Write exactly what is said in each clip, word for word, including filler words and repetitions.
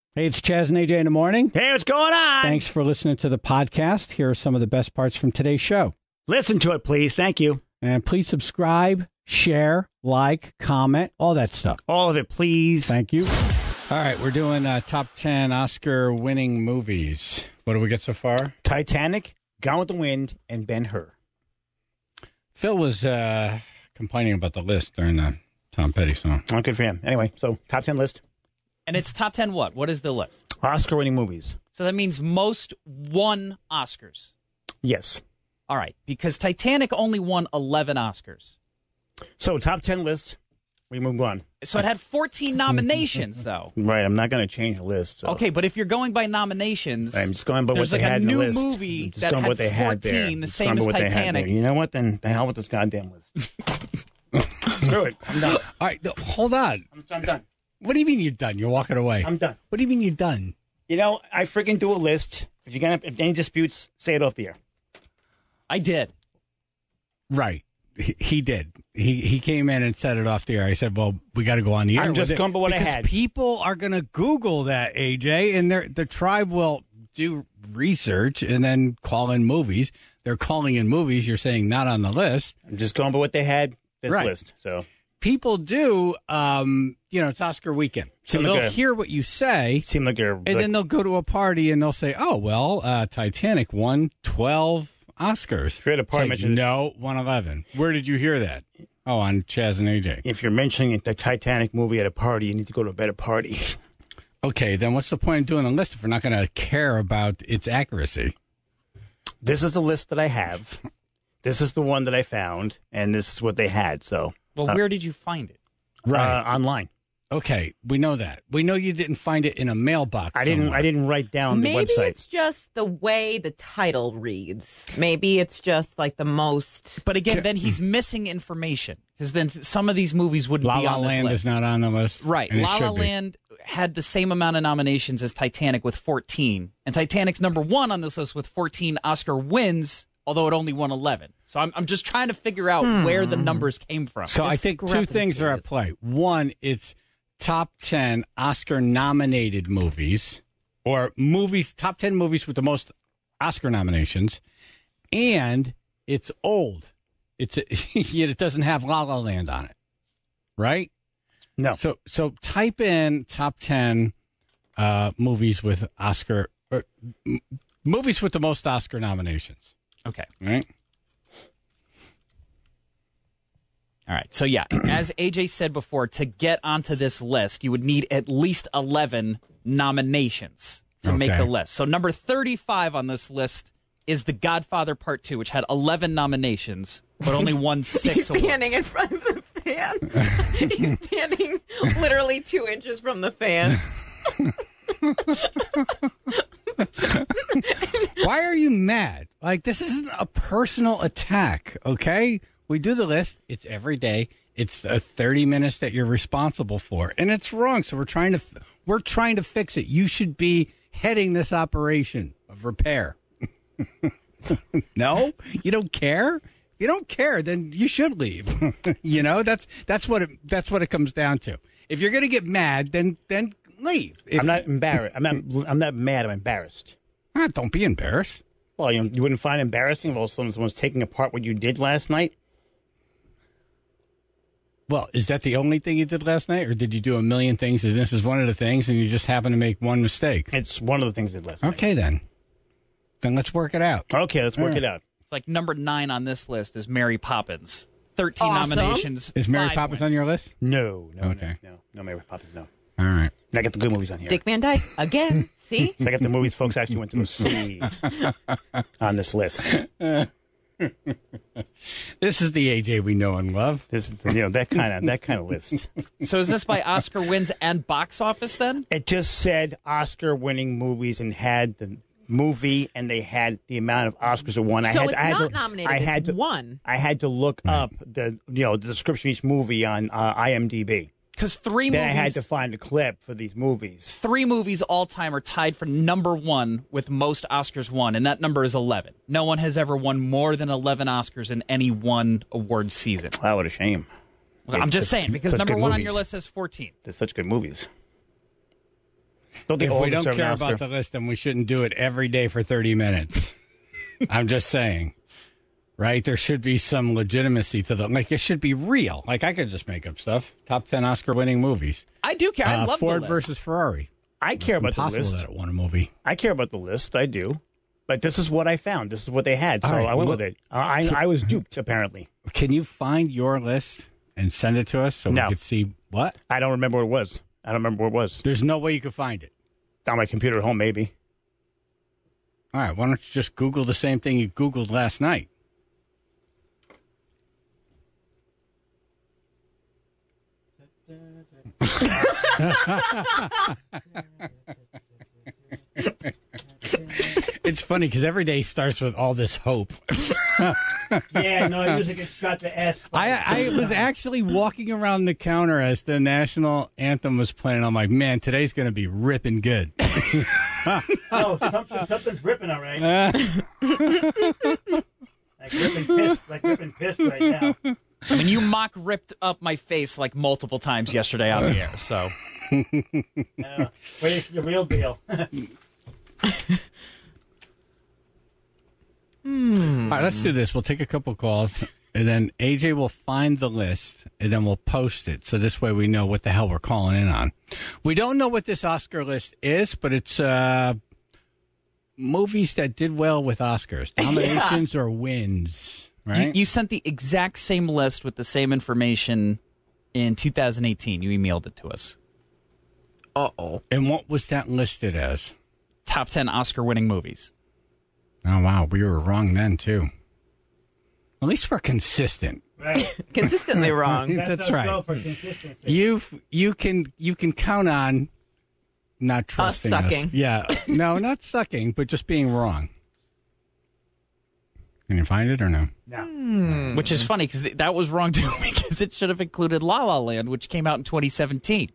Hey, it's Chaz and A J in the morning. Hey, what's going on? Thanks for listening to the podcast. Here are some of the best parts from today's show. Listen to it, please. Thank you. And please subscribe, share, like, comment, all that stuff. All of it, please. Thank you. All right, we're doing uh, top ten Oscar-winning movies. What do we get so far? Titanic, Gone with the Wind, and Ben-Hur. Phil was uh, complaining about the list during the Tom Petty song. Oh, good for him. Anyway, so top ten list. And it's top ten what? What is the list? Oscar-winning movies. So that means most won Oscars. Yes. All right, because Titanic only won eleven Oscars. So top ten list, we move on. So it had fourteen nominations, though. Right, I'm not going to change the list. So. Okay, but if you're going by nominations, I'm just going by what there's they like had a in the new list. movie I'm just that going by had what they had there. fourteen, the Just same going by as what they had Titanic. there. You know what? Then the hell with this goddamn list. Screw it. I'm done. All right, no, hold on. I'm, I'm done. What do you mean you're done? You're walking away. I'm done. What do you mean you're done? You know, I freaking do a list. If you're gonna, if any disputes, say it off the air. I did. Right. He, he did. He he came in and set it off the air. I said, well, we got to go on the air. I'm just with it going by what I because had. People are going to Google that, A J, and their the tribe will do research and then call in movies. They're calling in movies. You're saying not on the list. I'm just going by what they had this Right. list. So People do, um, you know, it's Oscar weekend. So Seem they'll like a- hear what you say, seem like you're. and then they'll go to a party and they'll say, oh, well, uh, Titanic won twelve Oscars. If you're at a party, It's like, mention- no, won eleven. Where did you hear that? Oh, on Chaz and A J. if you're mentioning the Titanic movie at a party, you need to go to a better party. Okay, then what's the point of doing a list if we're not going to care about its accuracy? This is the list that I have. This is the one that I found, and this is what they had. So, Well, uh, where did you find it? uh, online. Okay, we know that. We know you didn't find it in a mailbox. I didn't. somewhere. I didn't write down the Maybe website. it's just the way the title reads. Maybe it's just like the most. But again, then he's missing information because then some of these movies wouldn't La be La on this Land list. is not on the list. Right. and it La La should be. Land had the same amount of nominations as Titanic with fourteen. And Titanic's number one on this list with fourteen Oscar wins, although it only won eleven. So I'm, I'm just trying to figure out Hmm. where the numbers came from. So I think two things are at play. One, it's top ten Oscar-nominated movies, or movies, top ten movies with the most Oscar nominations, and it's old. It's a, yet it doesn't have La La Land on it, right? No. So so type in top ten uh, movies with Oscar or, m- movies with the most Oscar nominations. Okay. Right. All right. So, yeah, as A J said before, to get onto this list, you would need at least eleven nominations to make Okay. the list. So, number thirty-five on this list is The Godfather Part two, which had eleven nominations, but only won six He's standing awards. in front of the fan. He's standing literally two inches from the fan. Why are you mad? Like, this isn't a personal attack, okay? We do the list. It's every day. It's uh, thirty minutes that you're responsible for, and it's wrong. So we're trying to we're trying to fix it. You should be heading this operation of repair. No, you don't care. If you don't care, then you should leave. You know, that's that's what it that's what it comes down to. If you're going to get mad, then then leave. If, I'm not embarrassed. I'm not. I'm not mad. I'm embarrassed. Ah, don't be embarrassed. Well, you, you wouldn't find it embarrassing if all of a sudden someone's taking apart what you did last night. Well, is that the only thing you did last night, or did you do a million things and this is one of the things and you just happen to make one mistake? It's one of the things I did last night. Okay, then. Then let's work it out. Okay, let's work All it right. out. It's like number nine on this list is Mary Poppins. thirteen Awesome. nominations. Is Mary five Poppins wins. on your list? No, no, Okay. no, no, no, Mary Poppins, no. All right. And I got the good movies on here. Dick Van Dyke again. See? So I got the movies folks actually went to go see on this list. This is the A J we know and love. This, you know, that kind of that kind of list. So is this by Oscar wins and box office then? It just said Oscar-winning movies and had the movie, and they had the amount of Oscars it won. I So had, it's I had not to, nominated, I had it's to, won. I had to look up the you know the description of each movie on uh, IMDb. Because three Then movies, I had to find a clip for these movies. three movies all time are tied for number one with most Oscars won, and that number is eleven. No one has ever won more than eleven Oscars in any one award season. Wow, what a shame. I'm just Such- saying, because such number good one on movies. your list has fourteen. They're such good movies. Don't they If all we don't deserve an care Oscar? about the list, then we shouldn't do it every day for thirty minutes. I'm just saying. Right? There should be some legitimacy to them. Like, it should be real. Like, I could just make up stuff. Top ten Oscar-winning movies. I do care. I Uh, love Ford the list. versus Ferrari. I care about the Impossible list. that it won a movie. I care about the list. I do. But this is what I found. This is what they had. So All right, I went look- with it. I, I, I was duped, apparently. Can you find your list and send it to us so No. we could see what? I don't remember what it was. I don't remember what it was. There's no way you could find it. On my computer at home, maybe. All right, why don't you just Google the same thing you Googled last night? It's funny because every day starts with all this hope. Yeah, no, I usually get shot to S. I, I was actually walking around the counter as the national anthem was playing. I'm like, man, today's going to be ripping good. Oh, something, something's ripping all right. Like ripping piss, like ripping piss right now. I mean, you mock ripped up my face like multiple times yesterday on the air. So Uh, wait, it's the real deal. All right, let's do this. We'll take a couple calls, and then A J will find the list, and then we'll post it. So this way we know what the hell we're calling in on. We don't know what this Oscar list is, but it's uh, movies that did well with Oscars, nominations or wins, you, right? you sent the exact same list with the same information in two thousand eighteen. You emailed it to us. Uh-oh. And what was that listed as? Top ten Oscar-winning movies. Oh, wow. We were wrong then, too. At least we're consistent. Right. Consistently wrong. That's us right. go for consistency. You've, you can you can count on not trusting us. sucking. Yeah. No, not sucking, but just being wrong. Can you find it or no? No. Which is funny because th- that was wrong too because it should have included La La Land, which came out in twenty seventeen.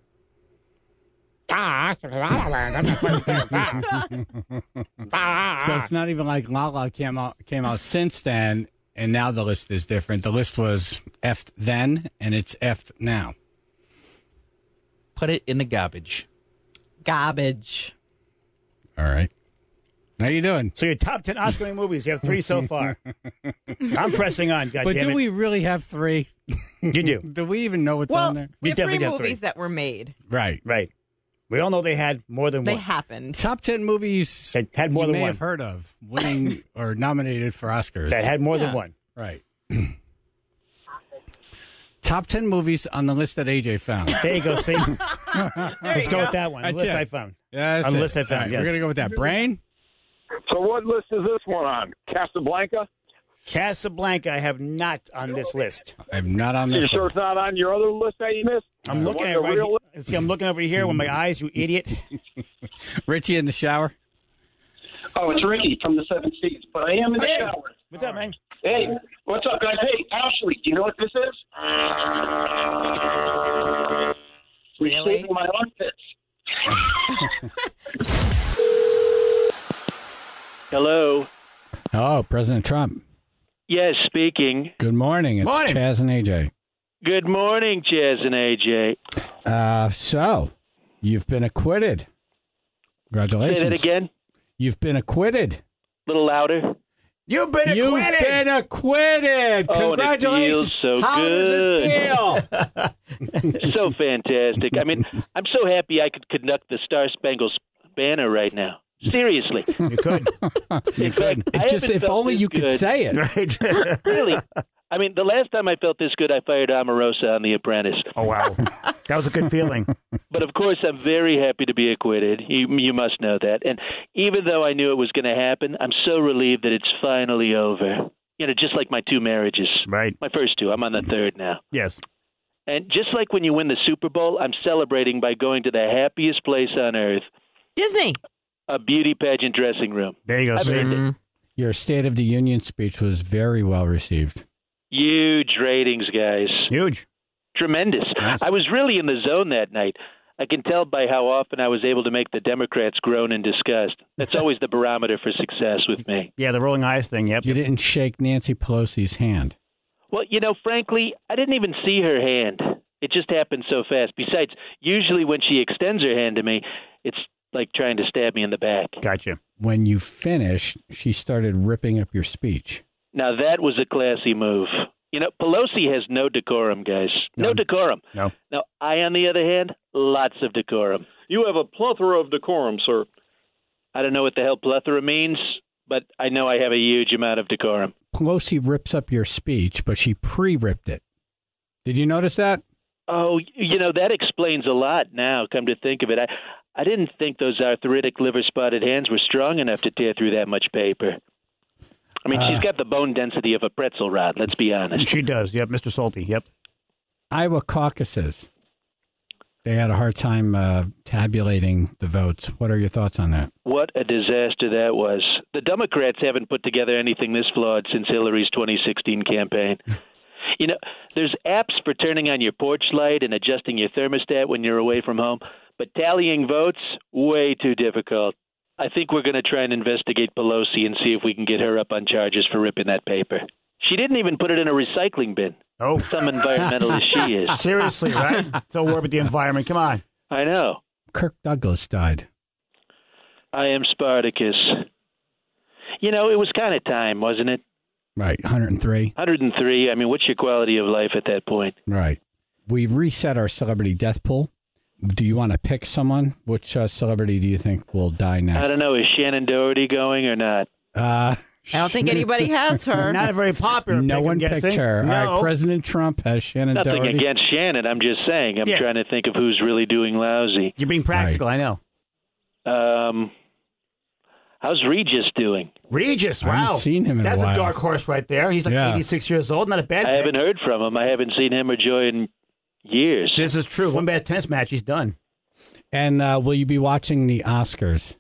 So it's not even like La La came out came out since then, and now the list is different. The list was effed then, and it's effed now. Put it in the garbage. Garbage. All right. How you doing? So your top ten Oscar-winning movies. You have three so far. I'm pressing on. God But damn do it. we really have three? You do. Do we even know what's Well, on there? we We have three definitely got movies three. that were made. Right. Right. We all know they had more than They one. happened. Top ten movies That had more you than may one. have heard of winning or nominated for Oscars. That had more Yeah. than one. Right. Top ten movies on the list that A J found. There you go. See, let's go with that one. The That's list it. I found. Yeah, that's On the it. list I found, All right, yes. We're going to go with that. Brain? So what list is this one on? Casablanca? Casablanca, I have not on this list. I'm not on You this sure list. it's not on your other list that you missed? I'm The looking one at it the right real here. See, I'm looking over here with my eyes, you idiot. Richie in the shower? Oh, it's Ricky from the Seven Seas, but I am in the Hey, shower. what's up, man? Hey, what's up, guys? Hey, Ashley, do you know what this is? Really? Receiving my armpits. Hello. Oh, President Trump. Yes, speaking. Good morning. It's Morning. Chaz and A J. Good morning, Chaz and A J. Uh, so, you've been acquitted. Congratulations. Say that again. You've been acquitted. A little louder. You've been You've acquitted. been acquitted. Oh, and it Congratulations. feels so How good. does it feel? So fantastic. I mean, I'm so happy I could conduct the Star Spangled Banner right now. Seriously. You could. In fact, I It just, haven't if felt only this you could good. say it. Right. Really. I mean, the last time I felt this good, I fired Omarosa on The Apprentice. Oh, wow. That was a good feeling. But of course, I'm very happy to be acquitted. You, you must know that. And even though I knew it was going to happen, I'm so relieved that it's finally over. You know, just like my two marriages. Right. My first two. I'm on the third now. Yes. And just like when you win the Super Bowl, I'm celebrating by going to the happiest place on earth, Disney. a beauty pageant dressing room. There you go. I've See? earned it. Your State of the Union speech was very well received. Huge ratings, guys. Huge. Tremendous. Nice. I was really in the zone that night. I can tell by how often I was able to make the Democrats groan in disgust. That's always the barometer for success with me. Yeah, the rolling eyes thing. Yep. You didn't shake Nancy Pelosi's hand. Well, you know, frankly, I didn't even see her hand. It just happened so fast. Besides, usually when she extends her hand to me, it's like trying to stab me in the back. Gotcha. When you finished, she started ripping up your speech. Now, that was a classy move. You know, Pelosi has no decorum, guys. No, No. decorum. No. Now, I, on the other hand, lots of decorum. You have a plethora of decorum, sir. I don't know what the hell plethora means, but I know I have a huge amount of decorum. Pelosi rips up your speech, but she pre-ripped it. Did you notice that? Oh, you know, that explains a lot now, come to think of it. I, I didn't think those arthritic liver-spotted hands were strong enough to tear through that much paper. I mean, Uh, she's got the bone density of a pretzel rod, let's be honest. She does. Yep, Mister Salty. Yep. Iowa caucuses. They had a hard time uh, tabulating the votes. What are your thoughts on that? What a disaster that was. The Democrats haven't put together anything this flawed since Hillary's twenty sixteen campaign. You know, there's apps for turning on your porch light and adjusting your thermostat when you're away from home, but tallying votes, way too difficult. I think we're going to try and investigate Pelosi and see if we can get her up on charges for ripping that paper. She didn't even put it in a recycling bin. Oh. Some environmentalist she is. Seriously, right? It's a war with the environment. Come on. I know. Kirk Douglas died. I am Spartacus. You know, it was kind of time, wasn't it? Right, one hundred three. one hundred three. I mean, what's your quality of life at that point? Right. We've reset our celebrity death pool. Do you want to pick someone? Which uh, celebrity do you think will die next? I don't know. Is Shannon Doherty going or not? Uh, I don't think anybody has her. Not a very popular No pick, I'm one guessing. picked her. No. All right, President Trump has Shannon Nothing Doherty. against Shannon. I'm just saying. I'm Yeah. trying to think of who's really doing lousy. You're being practical, I know. Um, how's Regis doing? Regis, I wow. haven't seen him in a That's a, while. dark horse right there. He's like Yeah. eighty-six years old. Not a bad I pick. haven't heard from him. I haven't seen him or Joy in years. This is true. One bad tennis match, he's done. And uh, will you be watching the Oscars?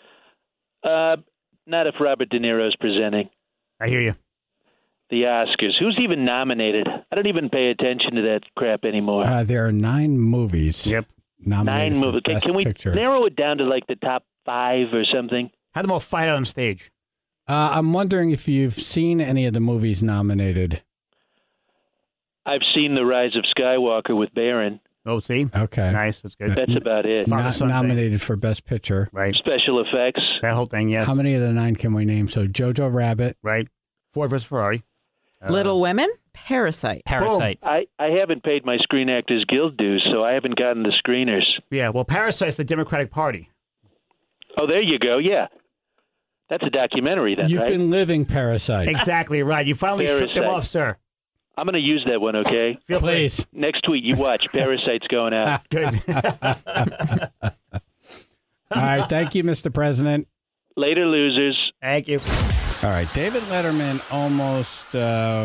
Uh, not if Robert De Niro's presenting. I hear you. The Oscars. Who's even nominated? I don't even pay attention to that crap anymore. Uh, there are nine movies. Yep. Nominated Nine for movies. Can, Best can we Picture. narrow it down to like the top five or something? Have them all fight out on stage. Uh, I'm wondering if you've seen any of the movies nominated. I've seen The Rise of Skywalker with Barron. Oh, see? Okay. Nice. That's good. That's about it. Father Not Son thing. nominated for Best Picture. Right. Special effects. That whole thing, yes. How many of the nine can we name? So Jojo Rabbit. Right. Ford versus Ferrari. Uh, Little Women, Parasite. Parasite. I, I haven't paid my Screen Actors Guild dues, so I haven't gotten the screeners. Yeah, well, Parasite's the Democratic Party. Oh, there you go. Yeah. That's a documentary then, You've right? been living Parasite. Exactly right. You finally shook them Parasite. off, sir. I'm going to use that one, okay? Feel free. Please. Next tweet, you watch. Parasite's going out. Good. All right. Thank you, Mister President. Later, losers. Thank you. All right. David Letterman almost uh,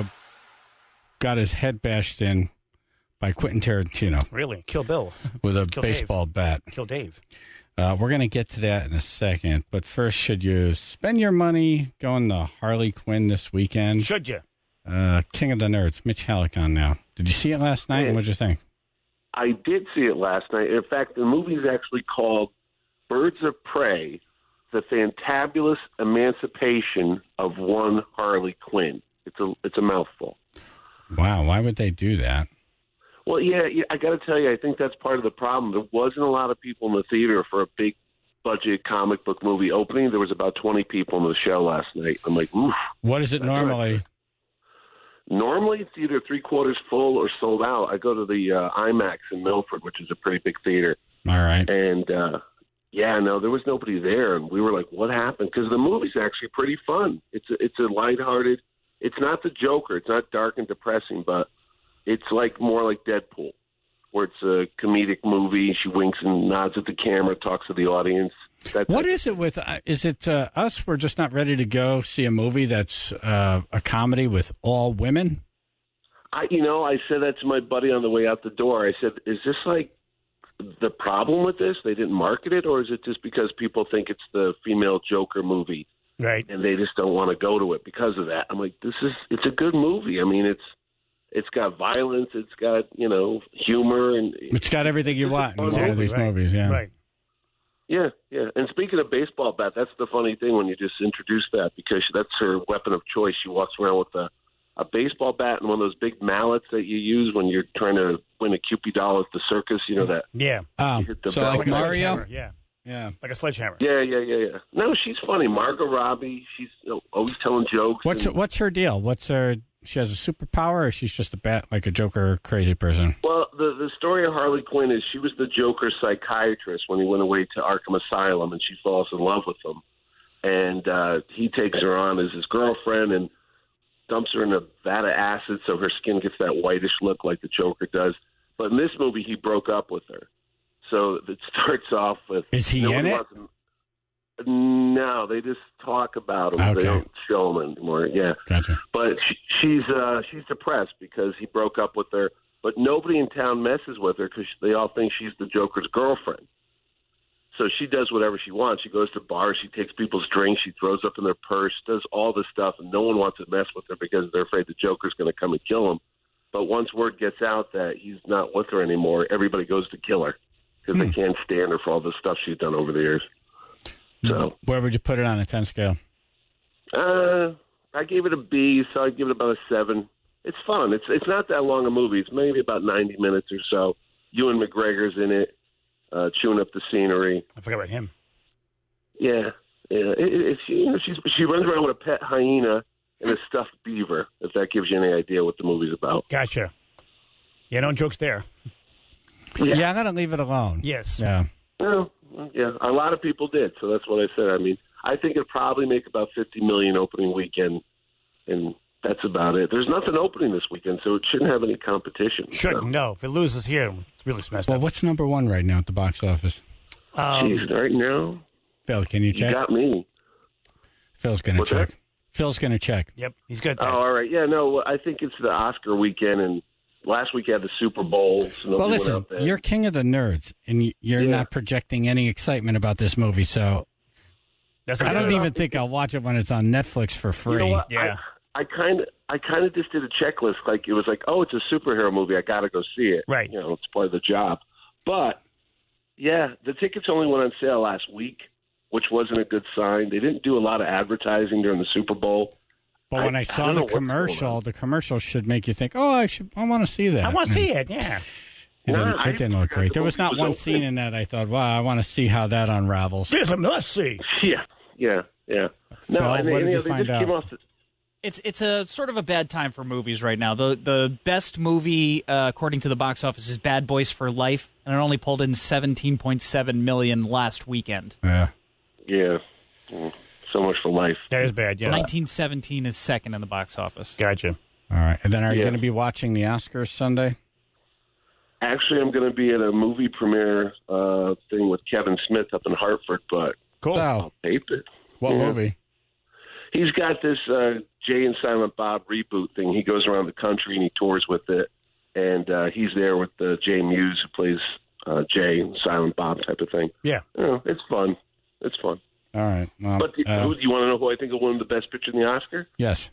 got his head bashed in by Quentin Tarantino Really? Kill Bill. with a Kill baseball bat. Kill Dave. Uh, we're going to get to that in a second. But first, should you spend your money going to Harley Quinn this weekend? Should you? Uh, King of the Nerds, Mitch Halleck on now. Did you see it last night? Yeah. What'd you think? I did see it last night. In fact, the movie is actually called Birds of Prey, The Fantabulous Emancipation of One Harley Quinn. It's a it's a mouthful. Wow. Why would they do that? Well, yeah, yeah I got to tell you, I think that's part of the problem. There wasn't a lot of people in the theater for a big budget comic book movie opening. There was about twenty people in the show last night. I'm like, oof. What is it normally? Normally, it's either three quarters full or sold out. I go to the uh, IMAX in Milford, which is a pretty big theater. All right. And, uh, yeah, no, there was nobody there. And we were like, what happened? Because the movie's actually pretty fun. It's a, it's a lighthearted, it's not the Joker. It's not dark and depressing, but it's like more like Deadpool, where it's a comedic movie. She winks and nods at the camera, talks to the audience. That, What is it with, uh, is it uh, us? We're just not ready to go see a movie that's uh, a comedy with all women? I, you know, I said that to my buddy on the way out the door. I said, is this like the problem with this? They didn't market it, or is it just because people think it's the female Joker movie? Right. And they just don't want to go to it because of that. I'm like, this is, it's a good movie. I mean, it's, it's got violence. It's got, you know, humor. And It's got everything you want in Oh, one of movie, these right. movies, yeah. Right. Yeah, yeah. And speaking of baseball bat, that's the funny thing when you just introduce that, because that's her weapon of choice. She walks around with a, a baseball bat and one of those big mallets that you use when you're trying to win a Cupid doll at the circus. You know that? Yeah. Oh, You hit the so bell. like Like a Mario? Hammer, Yeah. Yeah. Like a sledgehammer. Yeah, yeah, yeah, yeah. No, she's funny. Margot Robbie. She's you know, always telling jokes. What's and, what's her deal? What's her? She has a superpower, or she's just a bat, like a Joker crazy person? Well, the the story of Harley Quinn is she was the Joker's psychiatrist when he went away to Arkham Asylum, and she falls in love with him, and uh, he takes her on as his girlfriend and dumps her in a vat of acid so her skin gets that whitish look like the Joker does. But in this movie, he broke up with her. So it starts off with... Is he in it? Wants, no, they just talk about him. Okay. They don't show him anymore. Yeah. Gotcha. But she, she's uh, she's depressed because he broke up with her. But nobody in town messes with her because they all think she's the Joker's girlfriend. So she does whatever she wants. She goes to bars. She takes people's drinks. She throws up in their purse, does all this stuff, and no one wants to mess with her because they're afraid the Joker's going to come and kill him. But once word gets out that he's not with her anymore, everybody goes to kill her because Hmm. they can't stand her for all the stuff she's done over the years. So, Where would you put it on a ten scale? uh, I gave it a B, so I'd give it about a seven. It's fun. It's it's not that long a movie. It's maybe about ninety minutes or so. Ewan McGregor's in it, uh, chewing up the scenery. I forgot about him. Yeah, yeah. It, it, it's you know she's she runs around with a pet hyena and a stuffed beaver. If that gives you any idea what the movie's about. Gotcha. Yeah, no jokes there. Yeah, Yeah, I'm gonna leave it alone. Yes. Yeah. Well, yeah. A lot of people did, so that's what I said. I mean, I think it'd probably make about fifty million opening weekend, and that's about it. There's nothing opening this weekend, so it shouldn't have any competition. Shouldn't, so. no. If it loses here, it's really messed Well, up. what's number one right now at the box office? Um, Jeez, right now, Phil, can you you check? got me. Phil's gonna What's check. that? Phil's gonna check. Yep, he's good. Oh, There. all right. Yeah, no, I think it's the Oscar weekend, and last week had the Super Bowl. So nobody Well, went listen, out there. you're king of the nerds, and y- you're Yeah. not projecting any excitement about this movie. So That's I a don't good- even think I'll watch it when it's on Netflix for free. You know what? Yeah. I kind of, I kind of just did a checklist. Like it was like, oh, it's a superhero movie. I got to go see it. Right. You know, it's part of the job. But yeah, the tickets only went on sale last week, which wasn't a good sign. They didn't do a lot of advertising during the Super Bowl. But when I, I- I saw don't the know what's going commercial, on. the commercial should make you think, "Oh, I should, I want to see that." I want to see it, yeah. It didn't, Nah, I- it didn't look great. There was the not movie one was scene open. in that I thought, "Wow, I want to see how that unravels." Here's a must see. Yeah, yeah, yeah. No, Phil, and what they, did you know, they find just came out? off the, It's it's a sort of a bad time for movies right now. The the best movie uh, according to the box office is Bad Boys for Life, and it only pulled in seventeen point seven million last weekend. Yeah. yeah. Mm, So much for life. That is bad, yeah. nineteen seventeen is second in the box office. Gotcha. All right. And then are you Yeah. going to be watching the Oscars Sunday? Actually, I'm going to be at a movie premiere uh, thing with Kevin Smith up in Hartford, but Cool. Oh, I'll tape it. what Yeah. movie? He's got this uh, Jay and Silent Bob reboot thing. He goes around the country and he tours with it, and uh, he's there with uh, Jay Muse, who plays uh, Jay and Silent Bob type of thing. Yeah. You know, it's fun. It's fun. All right. Well, But uh, who, you want to know who I think will win the Best Picture in the Oscar? yes.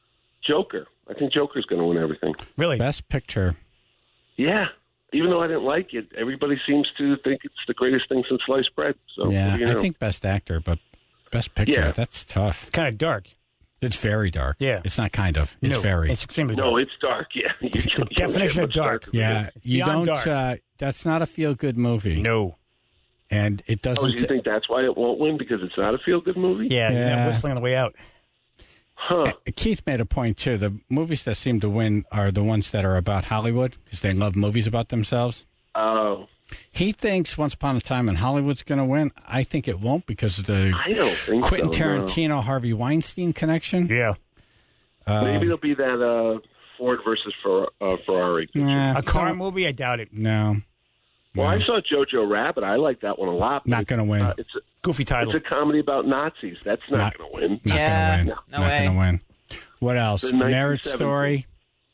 Joker. I think Joker's going to win everything. Really? Best Picture. Yeah. Even though I didn't like it, everybody seems to think it's the greatest thing since sliced bread. So Yeah, what do you I know? think Best Actor, but Best Picture, Yeah. that's tough. It's kind of dark. It's very dark. Yeah. It's not kind of. It's No, very. It's extremely dark. No, it's dark. Yeah, You the can't get definition of much dark. darker than yeah. it. You beyond don't, dark. uh, that's not a feel good movie. No. And it Oh, doesn't. you think that's why it won't win? Because it's not a feel-good movie? Yeah, you're Yeah. not whistling on the way out. Huh. Keith made a point too. The movies that seem to win are the ones that are about Hollywood because they love movies about themselves. Oh, He thinks Once Upon a Time in Hollywood's going to win. I think it won't because of the I don't think Quentin so, no. Tarantino Harvey Weinstein connection. Yeah. Uh, Maybe it'll be that uh, Ford versus Fer- uh, Ferrari. nah, A car no, movie? I doubt it. No. Well, no. I saw Jojo Rabbit. I like that one a lot. but Not it's, going to win. Uh, it's, a, Goofy title. it's a comedy about Nazis. That's not, Not- going to win. Not Yeah, going to win. no Not way. going to win. What else? The Marriage nineteen seventies. Story.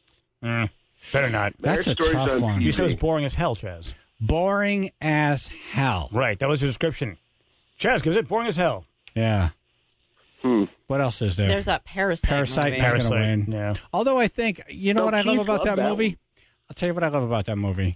Mm, better not. That's a Marriage Story's tough on one. T V. You said it was boring as hell, Chaz. Boring as hell. Right, that was your description. Chaz gives it boring as hell. Yeah. Hmm. What else is there? There's that Parasite. Parasite, movie. not going to Parasite, win. yeah. Although I think, you know No, what I love Keith about loved that, that movie? one. I'll tell you what I love about that movie.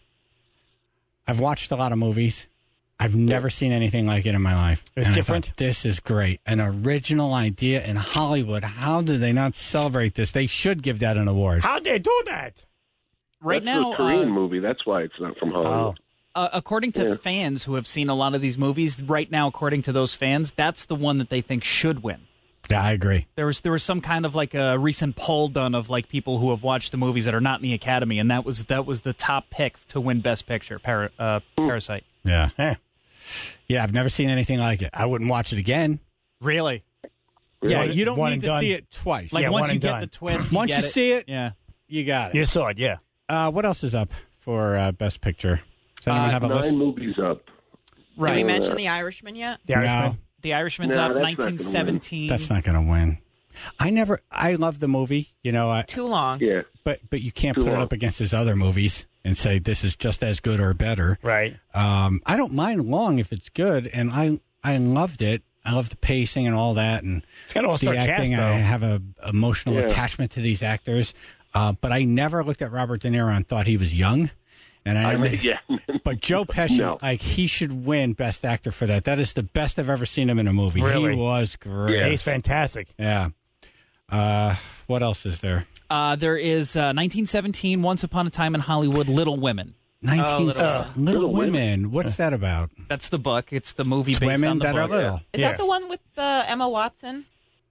I've watched a lot of movies. I've never seen anything like it in my life. It's And I different? thought, this is great. An original idea in Hollywood. How do they not celebrate this? They should give that an award. How'd they do that? Right That's now, a Korean uh, movie. That's why it's not from Hollywood. Uh, according to Yeah. fans who have seen a lot of these movies, right now, according to those fans, that's the one that they think should win. Yeah, I agree. There was there was some kind of like a recent poll done of like people who have watched the movies that are not in the Academy, and that was that was the top pick to win Best Picture, Para, uh, Parasite. Yeah. Eh. Yeah, I've never seen anything like it. I wouldn't watch it again. Really? Yeah, One- you don't one need and to done. see it twice. Like Yeah, once one you and get done. the twist, Once you, you get see it, yeah. you got it. You saw it, yeah. Uh, what else is up for uh, Best Picture? Does anyone Uh, have a Nine list? movies up. Did Right. we mention The Irishman yet? The Irishman. No, The Irishman's No, out that's not gonna win. nineteen seventeen. that's not going to win. I never. I love the movie. You know, I, Too long. Yeah. but but you can't Too put it long. up against his other movies and say this is just as good or better. Right. Um, I don't mind long if it's good, and I I loved it. I love the pacing and all that, and It's got an the all-star cast, acting. though. I have a emotional Yeah. attachment to these actors, uh, but I never looked at Robert De Niro and thought he was young. And I I never, mean, yeah. but Joe Pesci, No. like he should win Best Actor for that. That is the best I've ever seen him in a movie. Really? He was great. Yeah, he's fantastic. Yeah. Uh, what else is there? Uh, there is uh, nineteen seventeen, Once Upon a Time in Hollywood, Little Women. Nineteen Little uh, Women. Little, Little Women. What's that about? That's the book. It's the movie It's based women on the that book. are little. Is Yeah. that the one with uh, Emma Watson?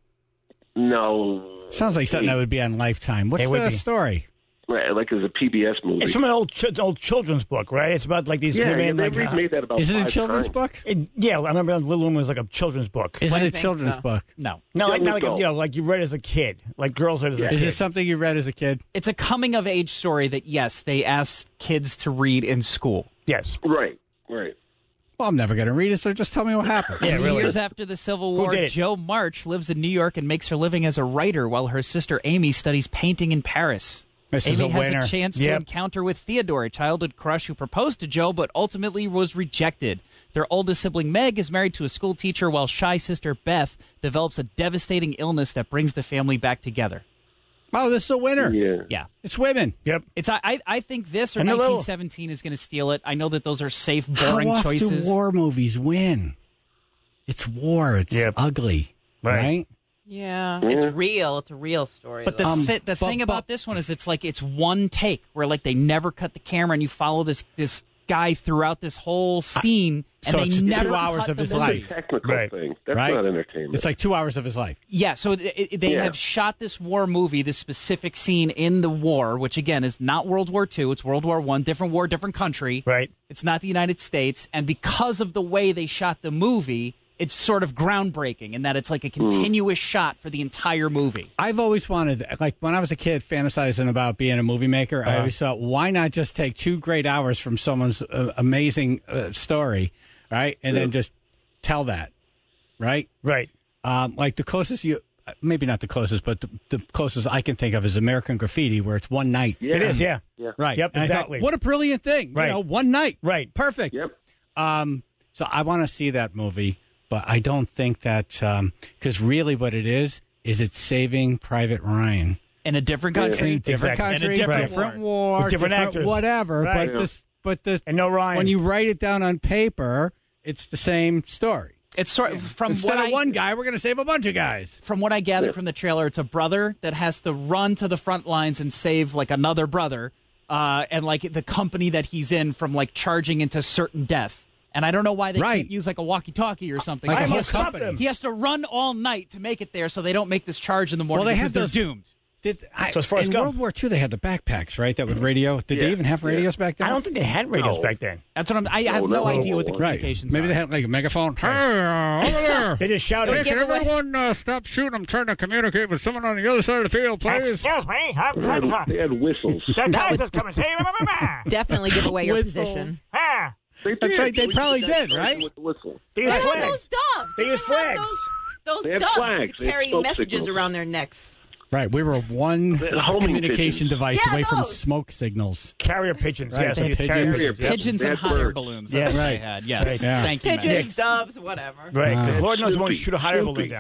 No. Sounds like something that would be on Lifetime. What's It would the be. story? Right, like it's a P B S movie. It's from an old ch- old children's book, right? It's about like these yeah, women. they like, uh, remade that about Is it a five children's times. book? it- yeah, I remember Little Women was like a children's book. Is What it do a you think children's so? book? No. No, like Young not like a, adult. you know, like you read as a kid, like girls read as a Yeah. kid. Is it something you read as a kid? It's a coming of age story that, yes, they asked kids to read in school. Yes. Right, right. Well, I'm never going to read it, so just tell me what happens. Yeah, Three really. years after the Civil Who War, did it? Jo March lives in New York and makes her living as a writer while her sister Amy studies painting in Paris. This Amy is a has winner. a chance to Yep. encounter with Theodore, a childhood crush who proposed to Jo but ultimately was rejected. Their oldest sibling Meg is married to a school teacher while shy sister Beth develops a devastating illness that brings the family back together. Oh, this is a winner. Yeah. Yeah. It's women. Yep. It's I I- I think this or And they're little. nineteen seventeen is going to steal it. I know that those are safe, How boring often choices. do war movies win? It's war. It's Yep. ugly. Right. Right? Yeah, Yeah. it's real. It's a real story. But the though. Um, thi- the but- thing but- about this one is it's like it's one take where like they never cut the camera and you follow this this guy throughout this whole scene and so they it's two never hours cut of the his movie. life. Technical Right. thing. That's right? not entertainment. It's like two hours of his life. Yeah, so it, it- they Yeah. have shot this war movie, this specific scene in the war, which again is not World War Two, it's World War One, different war, different country. Right. It's not the United States, and because of the way they shot the movie, it's sort of groundbreaking in that it's like a continuous shot for the entire movie. I've always wanted, like when I was a kid fantasizing about being a movie maker, I always thought, why not just take two great hours from someone's uh, amazing uh, story, right? And then just tell that, right? Right. Um, like the closest you, maybe not the closest, but the, the closest I can think of is American Graffiti, where it's one night. yeah. It is, yeah. Right. Yep, And I thought, exactly. what a brilliant thing. Right. You know, one night. Right. Perfect. Yep. Um, so I want to see that movie, but I don't think that, because really what it is, is it's Saving Private Ryan. In a different In a country. different Exactly. country, In a different different war. war, With different actors. whatever. Right. But Yeah. this, but the And no Ryan. when you write it down on paper, it's the same story. It's sort from Instead what of I, one guy, we're going to save a bunch of guys. From what I gathered from the trailer, it's a brother that has to run to the front lines and save like another brother, uh, and like the company that he's in from like charging into certain death. And I don't know why they Right. can't use like a walkie-talkie or something. Like a he, whole has to, company. them. he has to run all night to make it there, so they don't make this charge in the morning Well, they because had they're those- doomed. Did I, So it's Forrest in Gump. World War Two, they had the backpacks, right? That would radio. Did Yeah. they even have Yeah. radios back then? I don't think they had radios No. back then. That's what I'm. I have No, no, no, idea what the right. communications. Maybe are. they had like a megaphone. Hey, uh, over there. They just shouted. Hey, can Give away- everyone uh, stop shooting? I'm trying to communicate with someone on the other side of the field, please. Excuse me, I'm They trying had, to they had whistles. The Kaiser's coming. See, Definitely give away your Whistles. position. ah, They That's did. right, they used probably that did, version right? With the whistle. they use They had flags. those doves. They use had flags. Those, those They had doves flags. to They had carry smoke messages signals. around their necks. Right, we were one The homing communication pigeons. device Yeah, away from those. smoke signons. Carrier pigeons. Right, Yes, the they use pigeons. carrier Carrier pigeons. Yep. Pigeons They and had hot air birds. balloons. Yes. That's what Right. they had. Yes. Right. Yeah. Thank you, Matt. Pigeons, doves, whatever. Right, because Uh, Lord knows when to Snoopy. shoot a hot air balloon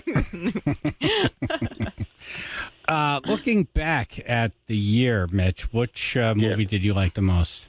Snoopy. down. Uh, looking back at the year, Mitch, which uh, movie Yeah. did you like the most?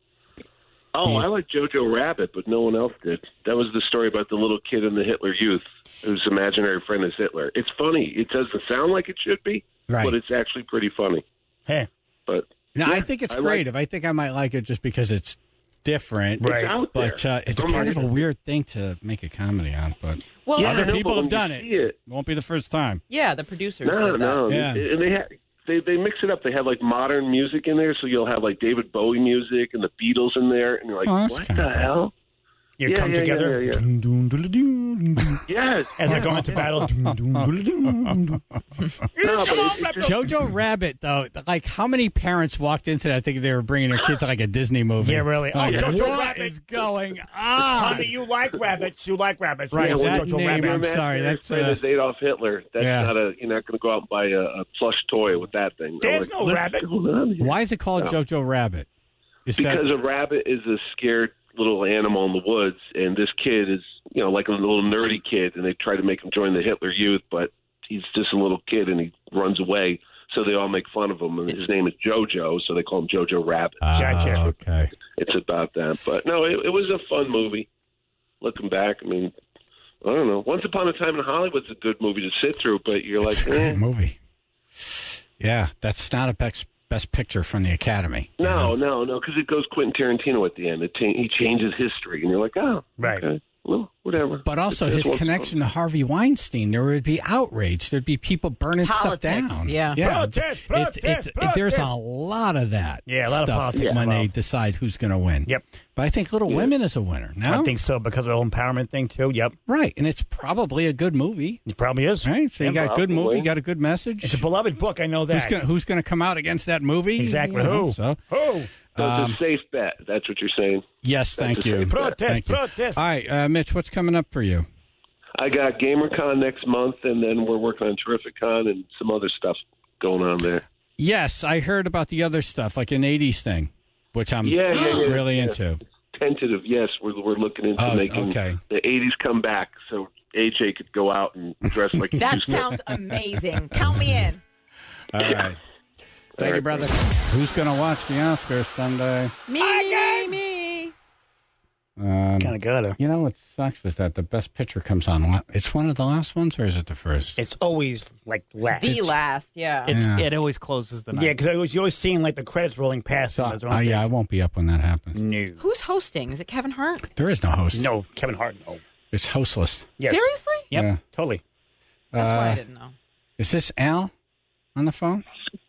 Oh, I like Jojo Rabbit, but no one else did. That was the story about the little kid in the Hitler Youth whose imaginary friend is Hitler. It's funny. It doesn't sound like it should be, Right. but it's actually pretty funny. Hey, But No, yeah, I think it's I like- creative. I think I might like it just because it's different, Right. It's out there. but uh, it's Come kind on. of a weird thing to make a comedy on. But Well, Yeah, other I know, people but have when done you it. see it. Won't be the first time. yeah, the producers. No, did that. no, Yeah. and they ha- they they mix it up. They have like modern music in there, so you'll have like David Bowie music and the Beatles in there, and you're like, Oh, that's what kinda the cool. hell? You Yeah, come yeah, together yeah, yeah. dun, dun, dun, dun, dun, Yes. as they're going to battle. Dun, dun, dun, dun, dun. No, but it, it just, Jojo Rabbit, though, like how many parents walked into that thinking they were bringing their kids to like a Disney movie? Yeah, really. Oh, Like, Jojo what Rabbit. is going on? Honey, you like rabbits. You like rabbits. Right, You know, that Jojo name, Rabbit. I'm sorry, that's, uh, uh, as Adolf Hitler. That's Yeah. not a. You're not going to go out and buy a, a plush toy with that thing. I'm There's like, no what's rabbit. going on here? Why is it called No. Jojo Rabbit? Is Because that a rabbit is a scared little animal in the woods, and this kid is, you know, like a little nerdy kid, and they try to make him join the Hitler Youth, but he's just a little kid, and he runs away. So they all make fun of him, and his name is Jojo, so they call him Jojo Rabbit. Ah, Gotcha. okay. It's about that. But no, it, it was a fun movie. Looking back, I mean, I don't know. Once Upon a Time in Hollywood's a good movie to sit through, but you're It's like, a eh. great movie. Yeah, that's not a best best picture from the Academy. you No, know? no, no, because it goes Quentin Tarantino at the end. It cha- he changes history, and you're like, oh, Right. okay, well, whatever. But also It's his one- connection to Harvey Weinstein, there would be outrage. There'd be people burning stuff Politics, down. yeah. yeah. Protest, It's, protest, it's, it- protest. there's a lot of that. Yeah, a lot of stuff politics when they involved. decide who's going to win. Yep. But I think Little Women is a winner. No, I think so because of the whole empowerment thing, too. Yep. right, and it's probably a good movie. It probably is. Right, so you Yeah, got a good movie, probably. you got a good message. It's a beloved book. I know who's that. going who's going to come out against that movie? Exactly. You know, Who? So Who? So um, it's a safe bet. That's what you're saying. yes, thank That's a you. safe bet. Protest, Thank you. protest. All right, uh, Mitch, what's coming up for you? I got GamerCon next month, and then we're working on Terrificon and some other stuff going on there. Yes, I heard about the other stuff, like an eighties thing, which I'm Yeah, yeah, yeah, really yeah. into. Tentative, yes. We're we're looking into Oh, making okay. the eighties come back, so A J could go out and dress like he That used to. sounds amazing. Count me in. All right. Thank All you, right, brother. Who's going to watch the Oscars Sunday? Me, me, me. Um, Kind of gotta. you know what sucks is that the best picture comes on. la- It's one of the last ones, or is it the first? It's always like last. The last, yeah. It's Yeah. it always closes the night. Yeah, because you're always seeing like the credits rolling past So, them as they're on oh, yeah, I stage. won't be up when that happens. No. Who's hosting? Is it Kevin Hart? There is no host. No, Kevin Hart. No. It's hostless. Yes. Seriously? Yep. Yeah. Totally. That's why I Uh, didn't know. Is this Al on the phone?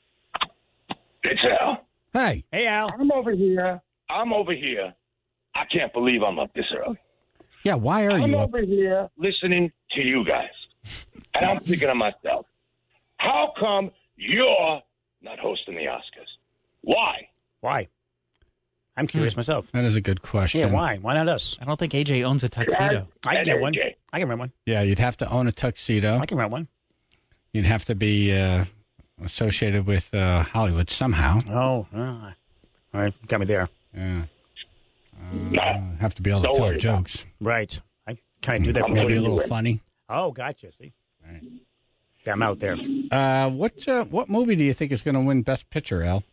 It's Al. Hey. Hey, Al. I'm over here. I'm over here. I can't believe I'm up this early. Yeah, why are I'm you up? over here listening to you guys. And I'm thinking to myself, how come you're not hosting the Oscars? Why? Why? I'm curious myself. That is a good question. Yeah, why? Why not us? I don't think A J owns a tuxedo. I can And get one. A J. I can rent one. Yeah, you'd have to own a tuxedo. I can rent one. You'd have to be uh, associated with uh, Hollywood somehow. Oh, uh, all right. Got me there. Yeah. Nah. Have to be able to Don't tell worry about it. jokes. Right. I kind of do that. I'm For Maybe a gonna little do it. funny. Oh, gotcha. See? Yeah, I'm out there. Uh, what uh, what movie do you think is going to win Best Picture, Al?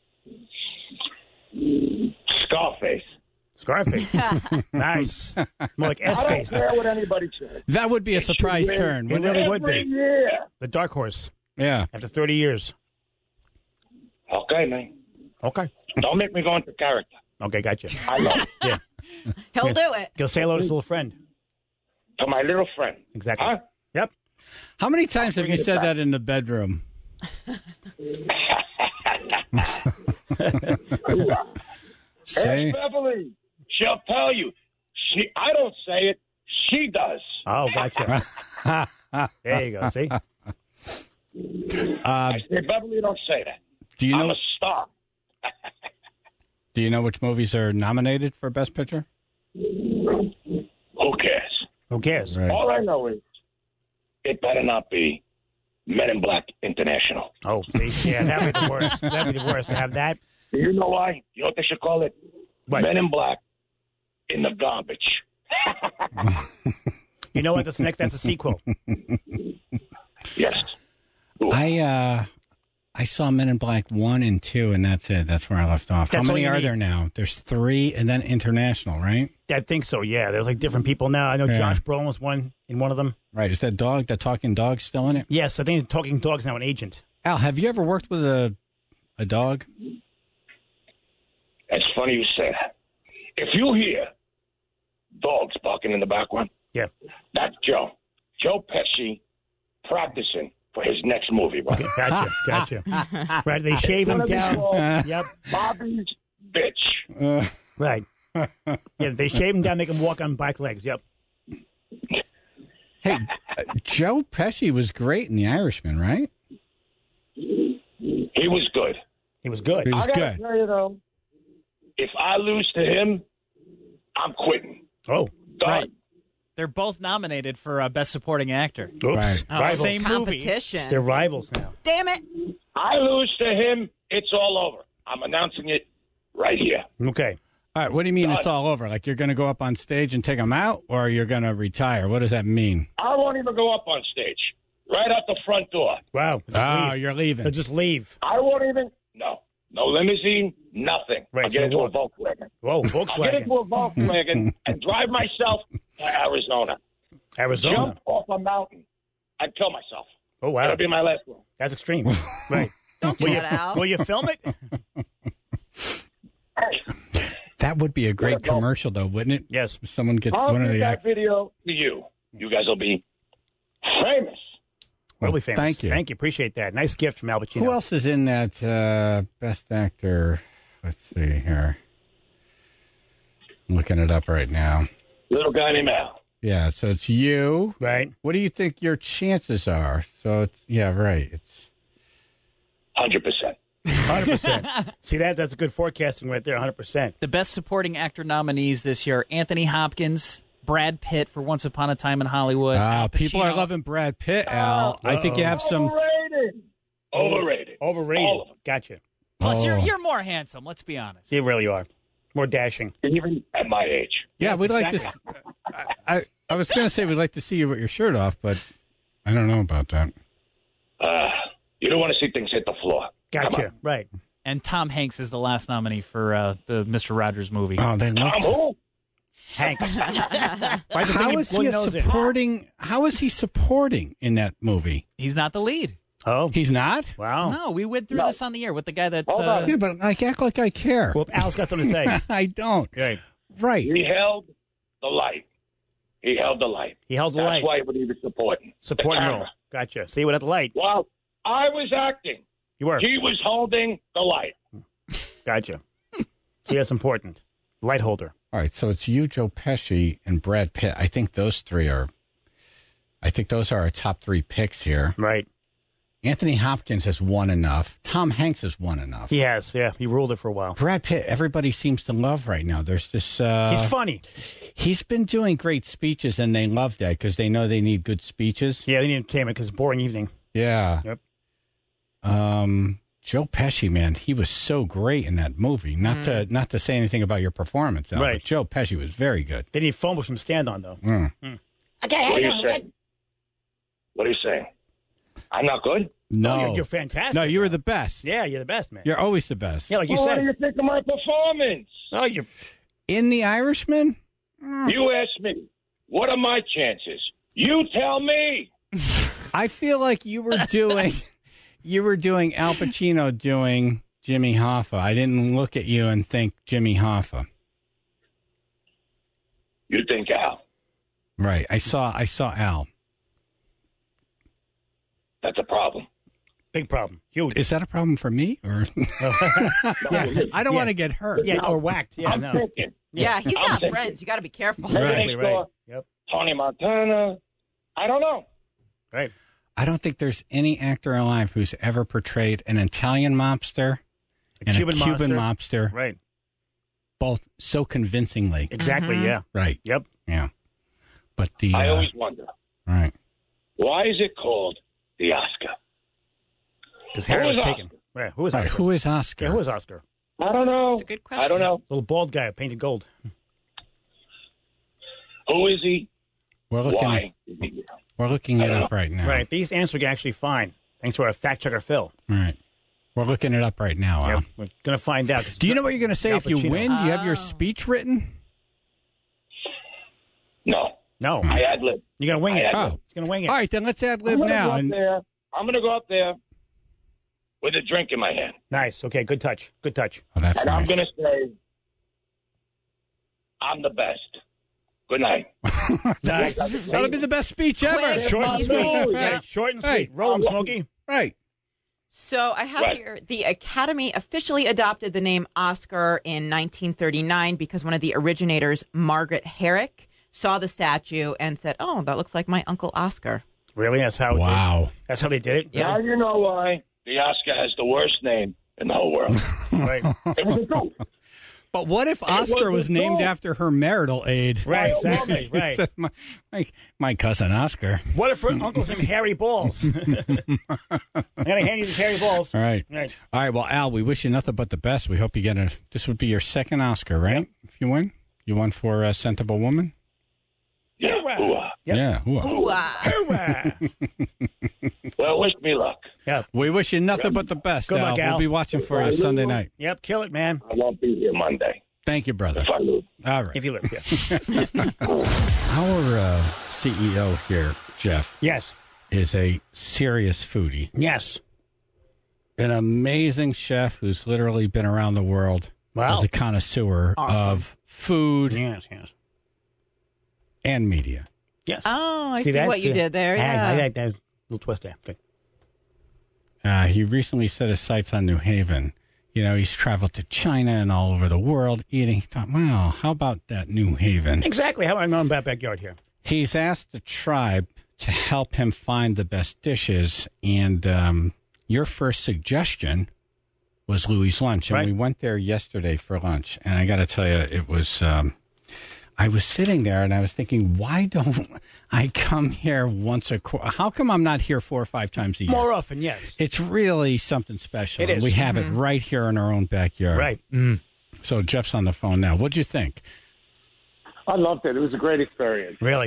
Scarface. Scarface. Nice. More like I don't S-Face. care what anybody says. That would be a surprise win. turn. It wouldn't really it? would Every be. year. The Dark Horse. Yeah. After thirty years. Okay, man. Okay. Don't make me go into character. Okay, gotcha. I know. Yeah. He'll do it. Go say hello to his little friend. To my little friend. Exactly. Huh? Yep. How many times have you said that in the bedroom? Hey, Say, Beverly. She'll tell you. She. I don't say it. She does. Oh, gotcha. There you go. See? uh, I say, Beverly, don't say that. do you I'm know? a star. Do you know which movies are nominated for Best Picture? Who cares? Who cares? Right. All I know is it better not be Men in Black International. Oh, see? Yeah, that'd be the worst. That'd be the worst to have that. You know why? You know what they should call it? What? Men in Black in the garbage. You know what? That's next. That's a sequel. Yes. I uh, I saw Men in Black one and two, and that's it. That's where I left off. That's How all many you are need. there now? There's three, and then international, right? I think so. Yeah, there's like different people now. I know Yeah. Josh Brolin was one in one of them. Right. Is that dog, that talking dog, still in it? Yes, I think Talking Dog's now an agent. Al, have you ever worked with a a dog? It's funny you say that. If you hear dogs barking in the background, Yeah. that's Joe. Joe Pesci practicing for his next movie. Right? Okay, gotcha, gotcha. Right, they shave him down. Yep. Bobby's bitch. Uh, Right. Yeah, they shave him down, make him walk on bike legs. Yep. hey, uh, Joe Pesci was great in The Irishman, right? He was good. He was good. He was I gotta good. tell you though, if I lose to him, I'm quitting. Oh, Done. Right. They're both nominated for uh, Best Supporting Actor. oops. Right. Oh, Rivals. same movie. Competition. They're rivals now. Damn it. I lose to him, it's all over. I'm announcing it right here. Okay. All right, what do you mean it's all over? Like you're going to go up on stage and take them out, or you're going to retire? What does that mean? I won't even go up on stage. Right out the front door. Wow. Just Oh, leave. you're leaving. They'll just leave. I won't even. No. No limousine, nothing. Right, I'll get so into a walk. Volkswagen. Whoa, I'll get Volkswagen. into a Volkswagen and drive myself to Arizona. Arizona. Jump off a mountain and kill myself. Oh, wow. That'll be my last one. That's extreme. Right. Don't do Will that, you, Al. will you film it? That would be a great commercial, though, wouldn't it? Yes. If someone gets I'll one of give the that act- video to you. You guys will be famous. Well, Really famous. thank you. Thank you. Appreciate that. Nice gift from Al Pacino. Who else is in that uh, Best Actor? Let's see here. I'm looking it up right now. Little guy named Al. Yeah, so it's you. Right. What do you think your chances are? So it's yeah, right. It's one hundred percent. one hundred percent. See that? That's a good forecasting right there. one hundred percent. The Best Supporting Actor nominees this year: Anthony Hopkins, Brad Pitt for Once Upon a Time in Hollywood. uh, Al people are Pacino. loving Brad Pitt. Al, I think you have some. Overrated. Overrated. Overrated. All of them. Gotcha. Plus, you're Oh. you're more handsome. Let's be honest. You really are. More dashing. Even at my age. Yeah, Yes, we'd like to. exactly. s- I, I I was going to say we'd like to see you with your shirt off, but I don't know about that. Uh, you don't want to see things hit the floor. Come Gotcha. on. Right. And Tom Hanks is the last nominee for uh, the Mister Rogers movie. Oh, they love. Tom who? Hanks. Right, the How thing is blow he your a nose in. supporting? How is he supporting in that movie? He's not the lead. Oh. He's not. Wow. No, we went through No. this on the air with the guy that. Hold Uh, on. Yeah, but like act like I care. Well, Al's got something to say. I don't. Right. Right. He held the light. He held the light. He held the That's light. why he was supporting. Supporting the role. camera. Gotcha. See what at the light. While I was acting, You were. he was holding the light. Gotcha. See, that's important. Light holder. All right. So it's you, Joe Pesci, and Brad Pitt. I think those three are. I think those are our top three picks here. Right. Anthony Hopkins has won enough. Tom Hanks has won enough. He has. Yeah. He ruled it for a while. Brad Pitt, everybody seems to love right now. There's this. Uh, He's funny. He's been doing great speeches, and they love that because they know they need good speeches. Yeah, they need entertainment because it's a boring evening. Yeah. Yep. Um, Joe Pesci, man, he was so great in that movie. Not to not to say anything about your performance, Al, Right. but Joe Pesci was very good. They need phone books from stand on, though. Mm. What are you saying? What are you saying? I'm not good? No, Oh, you're, you're fantastic. no, you were the best. Yeah, you're the best, man. You're always the best. Yeah, like you Well, what said. do you think of my performance? Oh, you're. In The Irishman, You ask me, what are my chances? You tell me. I feel like you were doing you were doing Al Pacino doing Jimmy Hoffa. I didn't look at you and think Jimmy Hoffa. You think Al. Right. I saw I saw Al. That's a problem. Big problem. Huge. Is that a problem for me or yeah. I don't Yeah. want to get hurt. Yeah, or whacked. Yeah, I'm no. thinking. Yeah, he's I'm got thinking. friends. You got to be careful. Exactly, right. Store, Yep. Tony Montana. I don't know. Right. I don't think there's any actor alive who's ever portrayed an Italian mobster A and Cuban a Cuban monster. mobster Right. both so convincingly. Exactly, Mhm. yeah. Right. Yep. Yeah. But the I uh, always wonder, right. why is it called the Oscar? Because Who Harry was is taken. Right. Who is Right. Oscar? Who is Oscar? Yeah, who is Oscar? I don't know. It's a good question. I don't know. Little bald guy painted gold. Who is he? We're looking Why is he here? we're looking I it don't up right now. Right. These answers are actually fine. Thanks to our fact checker, Phil. Right. We're looking it up right now. Al. Yep. We're going to find out. Do you know what you're going to say Al if you Pacino. win? Do you have your Oh. speech written? No. No. I ad lib. You're going to wing it. I- Oh. He's going to wing it. All right, then let's ad I'm lib gonna go now. up And there. I'm going to go up there with a drink in my hand. Nice. Okay, good touch. Good touch. oh, that's And nice. I'm going to say, I'm the best. Good night. That's, that'll be the best speech ever. Quick, Short and easy. sweet. Yeah. Right, short and Hey. sweet. Roll 'em, Smokey. Right. So I have Right. here the Academy officially adopted the name Oscar in nineteen thirty-nine because one of the originators, Margaret Herrick, saw the statue and said, "Oh, that looks like my Uncle Oscar." Really? That's how. Wow. That's how they did it. Now you know why the Oscar has the worst name in the whole world. Right. It was a joke. But what if Oscar was was a named joke. after her marital aid? Right. Oh, Exactly. woman. Right. Said, my, my, my cousin Oscar. What if her uncle's named Harry Balls? I'm gonna hand you this Harry Balls. All right. Right. All right. Well, Al, we wish you nothing but the best. We hope you get a. This would be your second Oscar, right? If you win, you won for uh, Scent of a Woman. Yeah. Ooh-ah. Yep. Yeah. Ooh. Hoorah. Well, wish me luck. Yep. We wish you nothing but the best. Good Al. luck, Al. We'll be watching for you Sunday night. Yep. Kill it, man. I won't be here Monday. Thank you, brother. If I lose. All right. If you live here. Our uh, C E O here, Jeff, Yes. is a serious foodie, Yes. an amazing chef who's literally been around the world Wow. as a connoisseur Awesome. of food Yes. Yes. and media. Yes. Oh, I see, that's what you it. did there. I- Yeah. I, I, there's a little twist there. Good. Uh, he recently set his sights on New Haven. You know, he's traveled to China and all over the world eating. He thought, wow, how about that New Haven? Exactly how I know about backyard here. He's asked the tribe to help him find the best dishes. And um, your first suggestion was Louis' Lunch. And Right. we went there yesterday for lunch. And I got to tell you, it was, um, I was sitting there and I was thinking, why don't I come here once a quarter? How come I'm not here four or five times a year? More often, yes. It's really something special. It and is. We have it right here in our own backyard. Right. Mm. So Jeff's on the phone now. What'd you think? I loved it. It was a great experience. Really?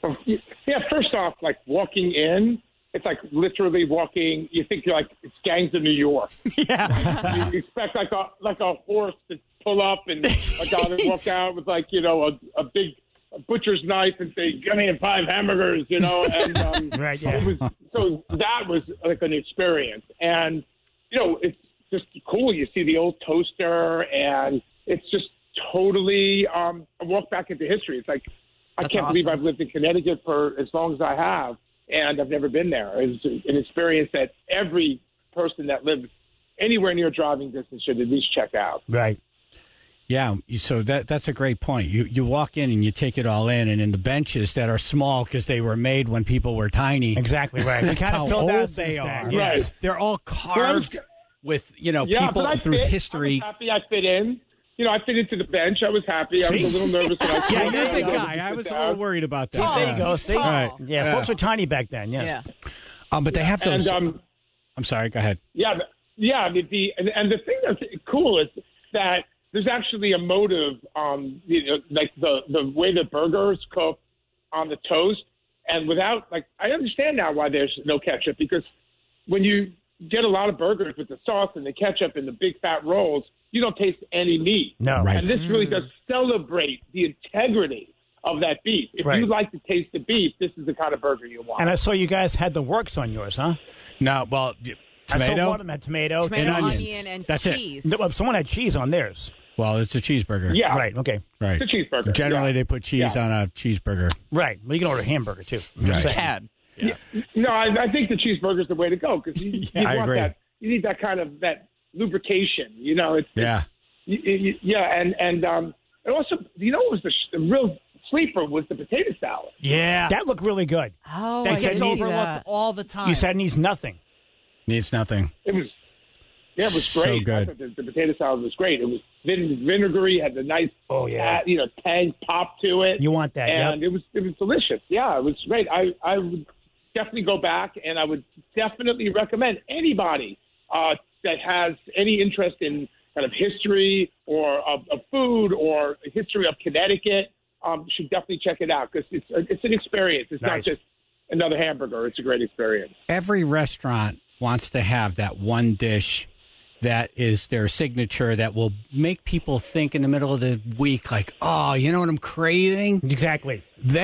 Yeah, first off, like walking in, it's like literally walking. You think you're like it's Gangs of New York. Yeah. You expect like a like a horse to pull up and a guy to walk out with like you know a, a big butcher's knife and say, "Give me five hamburgers," you know. And um, Right, yeah. it was, so that was like an experience, and you know it's just cool. You see the old toaster, and it's just totally um, a walk back into history. It's like I That's can't believe awesome. I've lived in Connecticut for as long as I have, and I've never been there. It's an experience that every person that lives anywhere near driving distance should at least check out. Right. Yeah, you- so that that's a great point. You you walk in and you take it all in, and in the benches that are small because they were made when people were tiny. Exactly right. We That's kind how of filled old out they since are. then. Yeah. Right. They're all carved with you know Yeah, people but I through fit. history. I was happy I fit in. You know, I fit into the bench. I was happy. I was a little nervous. When I Yeah, sat you're a down. big I guy. was I was a down. little worried about that. There you go. See? Tall. Right. Yeah, Yeah. folks were tiny back then, yes. Yeah. Um, but they have those. And um, I'm sorry. Go ahead. yeah, the- yeah. The, the and, and the thing that's cool is that there's actually a motive. Um, you know, like the the way the burgers cook on the toast, and without like I understand now why there's no ketchup, because when you get a lot of burgers with the sauce and the ketchup and the big fat rolls, you don't taste any meat. No. Right. And this really does celebrate the integrity of that beef. If Right. you like to taste the beef, this is the kind of burger you want. And I saw you guys had the works on yours, huh? No, well, y- I saw one tomato. of them had tomato. Tomato, and onions. onion, and That's it. cheese. No, well, someone had cheese on theirs. Well, it's a cheeseburger. yeah, Right, okay. Right. it's a cheeseburger. Generally, yeah. they put cheese Yeah. on a cheeseburger. Right. Well, you can order a hamburger, too. I'm Right. just saying. Cad. No, I, I think the cheeseburger is the way to go because you, you I want agree. that. You need that kind of that lubrication. You know, it's Yeah. you, you, yeah, and and um, and also, you know, what was the, sh- the real sleeper was the potato salad. Yeah. That looked really good. Oh, They I said gets didn't see overlooked that. all the time. You said it needs nothing. Needs nothing. It was, yeah, it was So great. good. I thought the, the potato salad was great. It was vin- vinegary, had the nice, Oh, yeah. uh, you know, tang pop to it. You want that, and yep. it was it was delicious. Yeah, it was great. I I would definitely go back, and I would definitely recommend anybody uh, that has any interest in kind of history or of, of food or history of Connecticut um, should definitely check it out because it's it's an experience. It's Nice. not just another hamburger. It's a great experience. Every restaurant wants to have that one dish that is their signature that will make people think in the middle of the week, like, oh, you know what I'm craving? Exactly. They've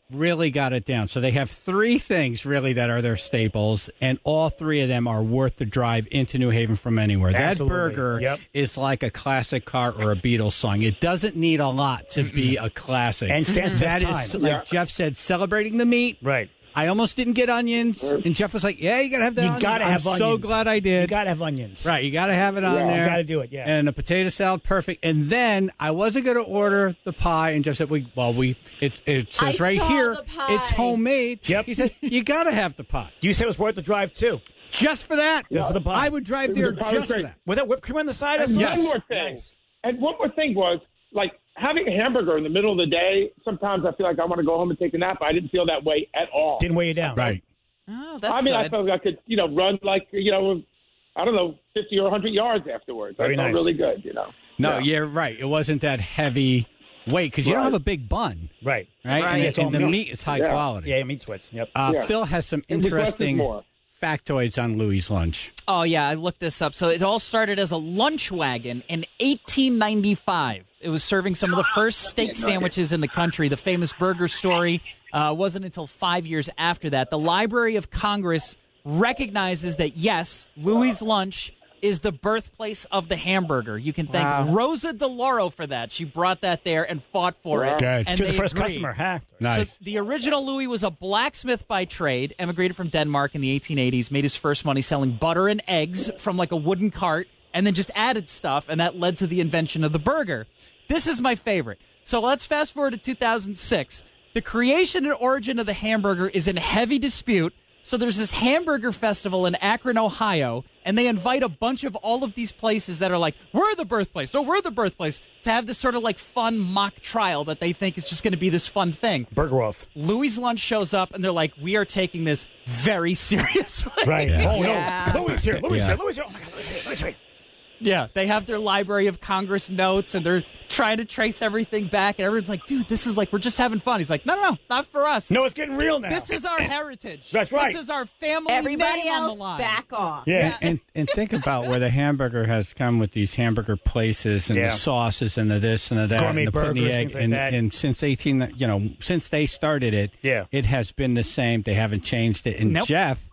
really got it down. So they have three things really that are their staples, and all three of them are worth the drive into New Haven from anywhere. Absolutely. That burger Yep. is like a classic car or a Beatles song. It doesn't need a lot to Mm-mm. be a classic. And stands the that test is, of like time. Jeff said, celebrating the meat. Right. I almost didn't get onions, and Jeff was like, "Yeah, you gotta have the You onions." gotta I'm have so onions. glad I did. You gotta have onions. Right, you got to have it on Yeah, you there. gotta do it, yeah. And a potato salad, perfect. And then I wasn't going to order the pie, and Jeff said, "We well, we it it says I right saw here, the pie. it's homemade." Yep. He said, "You got to have the pie You said it was worth the drive too. just for that." Just for the pie. I would drive The there pie was just for great. that. With that whipped cream on the side. And or Yes. one more thing. Nice. And one more thing was, like, having a hamburger in the middle of the day, sometimes I feel like I want to go home and take a nap. I didn't feel that way at all. Didn't weigh you down. Right. Oh, that's I mean, I good. felt like I could, you know, run like, you know, I don't know, fifty or one hundred yards afterwards. Very I felt nice. really good, you know. No, Yeah. you're right. It wasn't that heavy weight because you don't Right. have a big bun, Right. right? Right. And, It's and all the meat. meat is high Yeah. quality. Yeah, meat sweats. Yep. Uh, Yeah. Phil has some It requested interesting more. factoids on Louis' lunch. Oh, yeah, I looked this up. So it all started as a lunch wagon in eighteen ninety-five. It was serving some of the first steak sandwiches in the country. The famous burger story uh, wasn't until five years after that. The Library of Congress recognizes that, yes, Louis' Lunch is the birthplace of the hamburger. You can thank Wow. Rosa DeLauro for that. She brought that there and fought for it. Okay. And She was the they first agreed. customer, huh? Nice. So the original Louis was a blacksmith by trade, emigrated from Denmark in the eighteen eighties, made his first money selling butter and eggs from like a wooden cart, and then just added stuff, and that led to the invention of the burger. This is my favorite. So let's fast forward to two thousand six. The creation and origin of the hamburger is in heavy dispute. So there's this hamburger festival in Akron, Ohio, and they invite a bunch of all of these places that are like, we're the birthplace, no, we're the birthplace, to have this sort of like fun mock trial that they think is just going to be this fun thing. Burger off. Louis' Lunch shows up, and they're like, we are taking this very seriously. Right. Yeah. Oh, Yeah. no. Louis here. Louis Yeah. here. Louis here. Oh, my God. Louis here. Louis here. Yeah, they have their Library of Congress notes, and they're trying to trace everything back, and everyone's like, dude, this is like, we're just having fun. He's like, no, no, no, not for us. No, it's getting real now. This is our heritage. That's right. This is our family Everybody name on else, the line. back off. Yeah. And, and think about where the hamburger has come with these hamburger places and Yeah. the sauces and the this and the that Gourmet and the put in the burgers, egg things like and, that. and since eighteen you know since they started it Yeah. it has been the same. They haven't changed it. And Nope. Jeff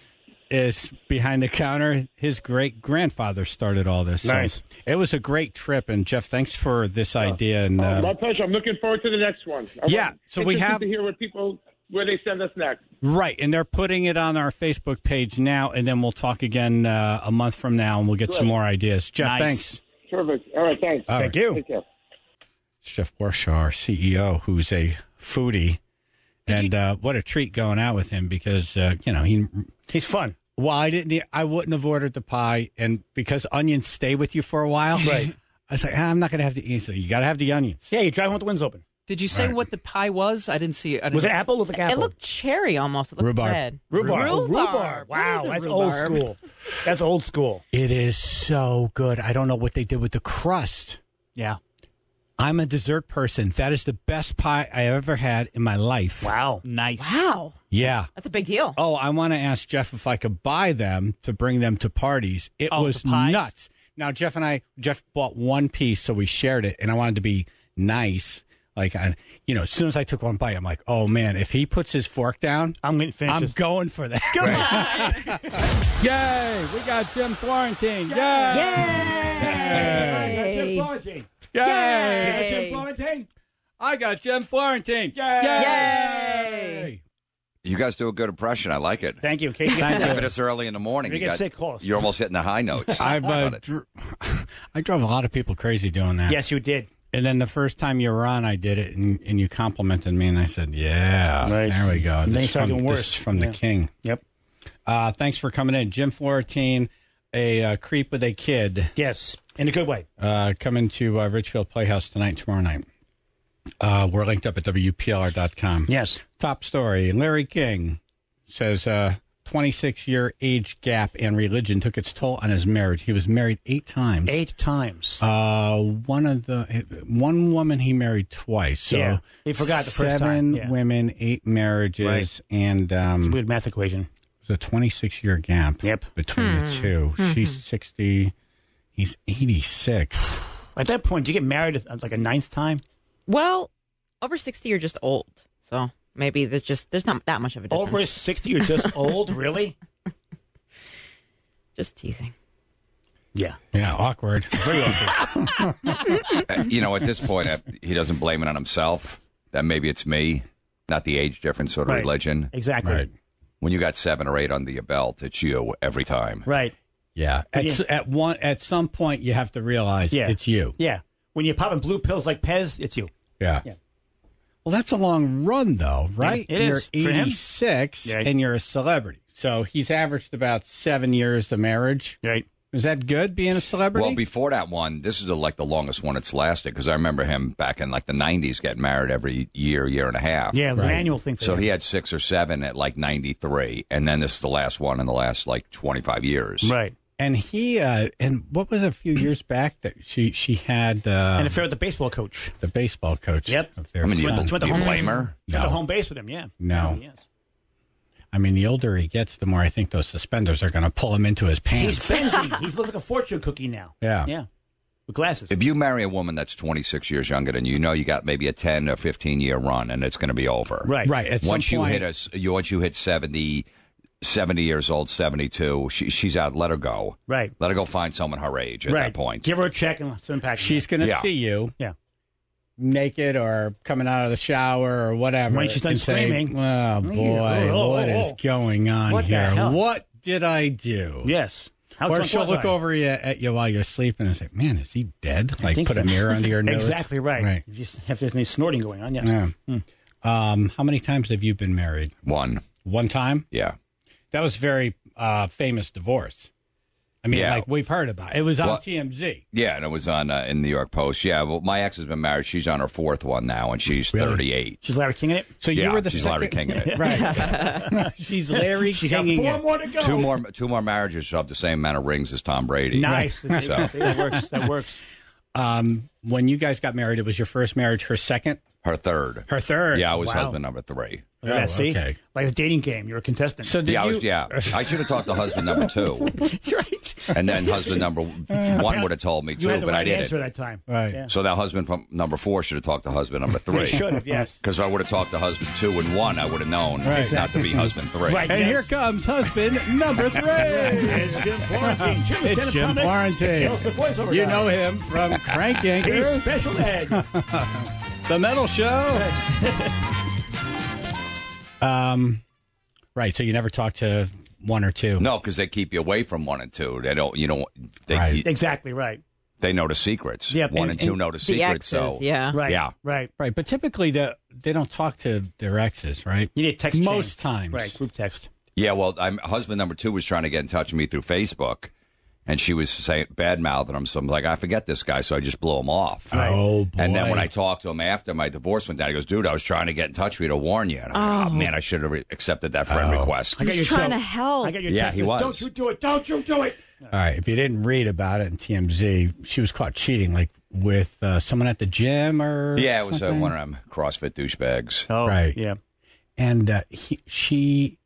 is behind the counter. His great grandfather started all this. So Nice. it was a great trip. And Jeff, thanks for this idea. And Oh, uh, my pleasure. I'm looking forward to the next one. I'm Yeah, so we interested have- to hear what people where they send us next. right, and they're putting it on our Facebook page now, and then we'll talk again uh, a month from now, and we'll get some more ideas. Jeff, Nice. thanks. Terrific. All right, thanks. All Thank right. you. Take care. Jeff Warshaw, our C E O, who's a foodie, and uh, what a treat going out with him because uh, you know he. He's fun. Well, I didn't. I wouldn't have ordered the pie, and because onions stay with you for a while, Right. I was like, ah, I'm not going to have to eat. So you got to have the onions. Yeah, you drive home with the windows open. Did you say Right. what the pie was? I didn't see it. I didn't Was it apple? It looked like It apple. looked cherry almost. It looked Rhubarb. red. Rhubarb. Oh, Rhubarb. rhubarb. What Wow, is a that's rhubarb? old school. That's old school. It is so good. I don't know what they did with the crust. Yeah. I'm a dessert person. That is the best pie I ever had in my life. Wow. Nice. Wow. Yeah. That's a big deal. Oh, I want to ask Jeff if I could buy them to bring them to parties. It Oh, was the pies? nuts. Now, Jeff and I, Jeff bought one piece, so we shared it, and I wanted to be nice. Like, I, you know, as soon as I took one bite, I'm like, oh, man, if he puts his fork down, I'm going to finish I'm this. going for that. Yay! We got Jim Florentine. Yay! Yay! Florentine. Yay! Yay! Florentine. I got Jim Florentine. Yay! Yay! You guys do a good impression. I like it. Thank you. In case you Thank get Even if it's early in the morning, You you get got, sick, call us. you're almost hitting the high notes. I've How uh, about it? dr- I drove a lot of people crazy doing that. Yes, you did. And then the first time you were on, I did it, and, and you complimented me, and I said, "Yeah, Right. there we go." And then This you is started from, getting this worse. is from Yeah. the king. Yep. Uh, thanks for coming in, Jim Florentine, a uh, creep with a kid, Yes, in a good way. uh, coming to uh, Richfield Playhouse tonight, tomorrow night. Uh, we're linked up at W P L R dot com. Yes. Top story: Larry King says uh, twenty-six year age gap and religion took its toll on his marriage. He was married eight times. Eight times. Uh, one of the one woman he married twice. So Yeah, he forgot the first seven time, yeah. women, eight marriages, Right. and um, It's a weird math equation. it was a twenty-six year gap. Yep. between the two. She's sixty, he's eighty-six. At that point, do you get married at, like a ninth time? Well, over sixty, you're just old. So maybe there's just there's not that much of a difference. Over sixty, you're just old, really? Just teasing. Yeah. Yeah, awkward. Very awkward. Uh, you know, at this point, if he doesn't blame it on himself, then maybe it's me, not the age difference or the Right. religion. Exactly. Right. When you got seven or eight under your belt, it's you every time. Right. Yeah. At, s- at one at some point, you have to realize Yeah. it's you. Yeah. When you're popping blue pills like Pez, it's you. Yeah. Yeah. Well, that's a long run, though, right? It you're is. For him. eighty-six, Yeah. and you're a celebrity. So he's averaged about seven years of marriage. Right. Is that good, being a celebrity? Well, before that one, this is the, like the longest one it's lasted because I remember him back in like the nineties getting married every year, year and a half. Yeah, it was an annual thing for So him. he had six or seven at like ninety-three, and then this is the last one in the last like twenty-five years. Right. And he, uh, and what was it, a few years back that she she had uh, An affair with the baseball coach. the baseball coach. Yep. Of their I mean, you, son. Went to do you home blame base. her? Went No. to home base with him, yeah. No. Yes. I mean, the older he gets, the more I think those suspenders are going to pull him into his He's pants. bendy. He looks like a fortune cookie now. Yeah. Yeah. With glasses. If you marry a woman that's twenty-six years younger than you, you know you got maybe a ten or fifteen year run, and it's going to be over. Right. Right. At Once some you point, hit us, you once you hit seventy, seventy years old, seventy-two, she, she's out. Let her go. Right. Let her go find someone her age at right. that point. Give her a check and send him back. she's going to Yeah. see you. Yeah. Naked or coming out of the shower or whatever. When she's done and say, screaming. oh, boy, Oh, oh, what oh, is oh. going on What the here? hell? What did I do? Yes. How or drunk she'll was look I? over you, at you while you're sleeping and say, man, is he dead? I Like think put so. a mirror under your nose. Exactly right. Right. You just have any snorting going on, yes. Yeah. Um, how many times have you been married? One. One time? Yeah. That was a very uh, famous divorce. I mean, Yeah. like we've heard about it. It was on Well- T M Z. Yeah, and it was on uh, in New York Post. Yeah, well, my ex has been married. She's on her fourth one now, and she's Really? thirty-eight. She's Larry King in it? So Yeah, you were the she's second. Larry King in it. Right. She's Larry She got Kinging four it. more to go. Two more, two more marriages have the same amount of rings as Tom Brady. Nice. So. See, that works. That works. Um, when you guys got married, it was your first marriage, her second? Her third. Her third. Yeah, I was Wow. husband number three. Look at that, Oh, see? okay. Like a dating game. You're a contestant. So did Yeah, I you? was. Yeah, I should have talked to husband number two, right. and then husband number one would have told me you too, had the but right I didn't. answer that time. Right. Yeah. So that husband from number four should have talked to husband number They three. should have, yes. Because I would have talked to husband two and one, I would have known Right. not to be husband three. Right. And Yeah. here comes husband number three. It's Jim Florentine. Jim's It's stand-up Jim comic. Florentine. He also the voiceover You guy. know him from Crank He's Yankers, special ed. The Metal Show. um, right. So you never talked to one or two. No, because they keep you away from one and two. They don't. You know. They Right. Exactly right. they know the secrets. Yeah, one and- and, two and know the The secrets. exes, so yeah. Right. Yeah. Right. Right. But typically, the, they don't talk to their exes, right? You need a text chain. Most times. Right. Group text. Yeah, well, I'm, husband number two was trying to get in touch with me through Facebook, and she was saying bad mouthing him. So I'm like, I forget this guy, so I just blew him off. Oh, boy. And then when I talked to him after my divorce went down, he goes, "Dude, I was trying to get in touch with you to warn you." And I'm like, oh, man, I should have re- accepted that friend Oh. request. I got He's your trying so- to help. I got your Yeah, text. he says, was. Don't you do it. Don't you do it. All right. If you didn't read about it in T M Z, she was caught cheating, like with uh, someone at the gym or Yeah, it was uh, something. one of them CrossFit douchebags. Oh, Right. Yeah. And uh, he, she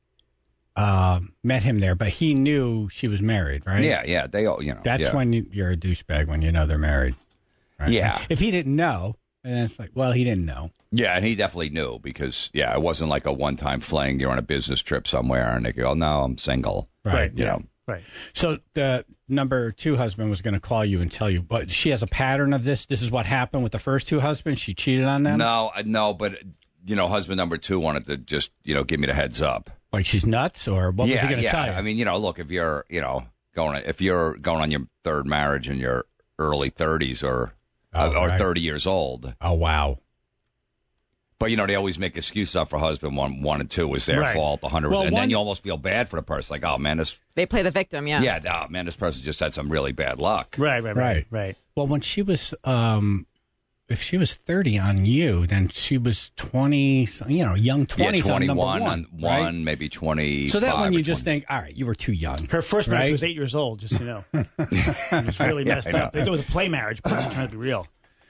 uh, met him there, but he knew she was married, right? Yeah, yeah, they all, you know. That's yeah. when you, you're a douchebag, when you know they're married. Right? Yeah. If he didn't know, and it's like, well, he didn't know. Yeah, and he definitely knew because, yeah, it wasn't like a one-time fling. You're on a business trip somewhere, and they go, "No, I'm single." Right. You Yeah. know. Right. So the number two husband was going to call you and tell you, but she has a pattern of this. This is what happened with the first two husbands. She cheated on them. No, uh, no, but you know, husband number two wanted to just you know give me the heads up. Like she's nuts, or what yeah, was he going to yeah. tell you? I mean, you know, look, if you're you know going if you're going on your third marriage in your early thirties or Oh, uh, or right. thirty years old, oh wow. but you know they always make excuses up for husband one, one and two was their Right. fault, a hundred, Well, and one- then you almost feel bad for the person, like, oh man, this They play the victim, yeah. yeah, oh, man, this person just had some really bad luck. Right. Right. Right. Right. Right. Well, when she was, um, if she was thirty on you, then she was twenty. You know, young twenty. Yeah, twenty-one on on number one, one, right? maybe twenty. So that one you just think, all right, you were too young. Her first marriage Right? was eight years old, just so you know. It was really Yeah, messed I know. up. It was a play marriage, but I'm trying to be real.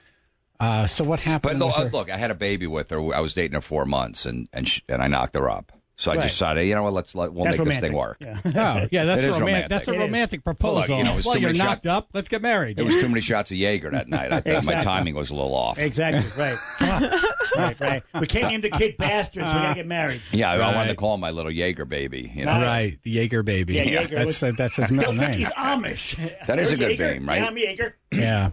Uh, so what But happened? look, with her? look, I had a baby with her. I was dating her four months, and and sh- and I knocked her up. So I Right. decided, you know what, let's let, we'll That's make romantic. this thing work. Yeah. Oh, yeah, that's It a is romantic. romantic. That's a It is. romantic Well, proposal. look, you know, it was well, too you're many knocked shots. up. Let's get married. It was too many shots of Jaeger that night. I, Exactly. My timing was a little off. Exactly. Right. Come on. Right. Right. We can't name the kid bastard, so we gotta get married. Yeah, I Right. wanted to call him my little Jaeger baby. You know, Nice. Right, the Jaeger baby. Yeah, Jaeger That's, was- that's his middle Don't think name. he's Amish. That is a good Jaeger? name, right? Yeah, I'm Jaeger. Yeah.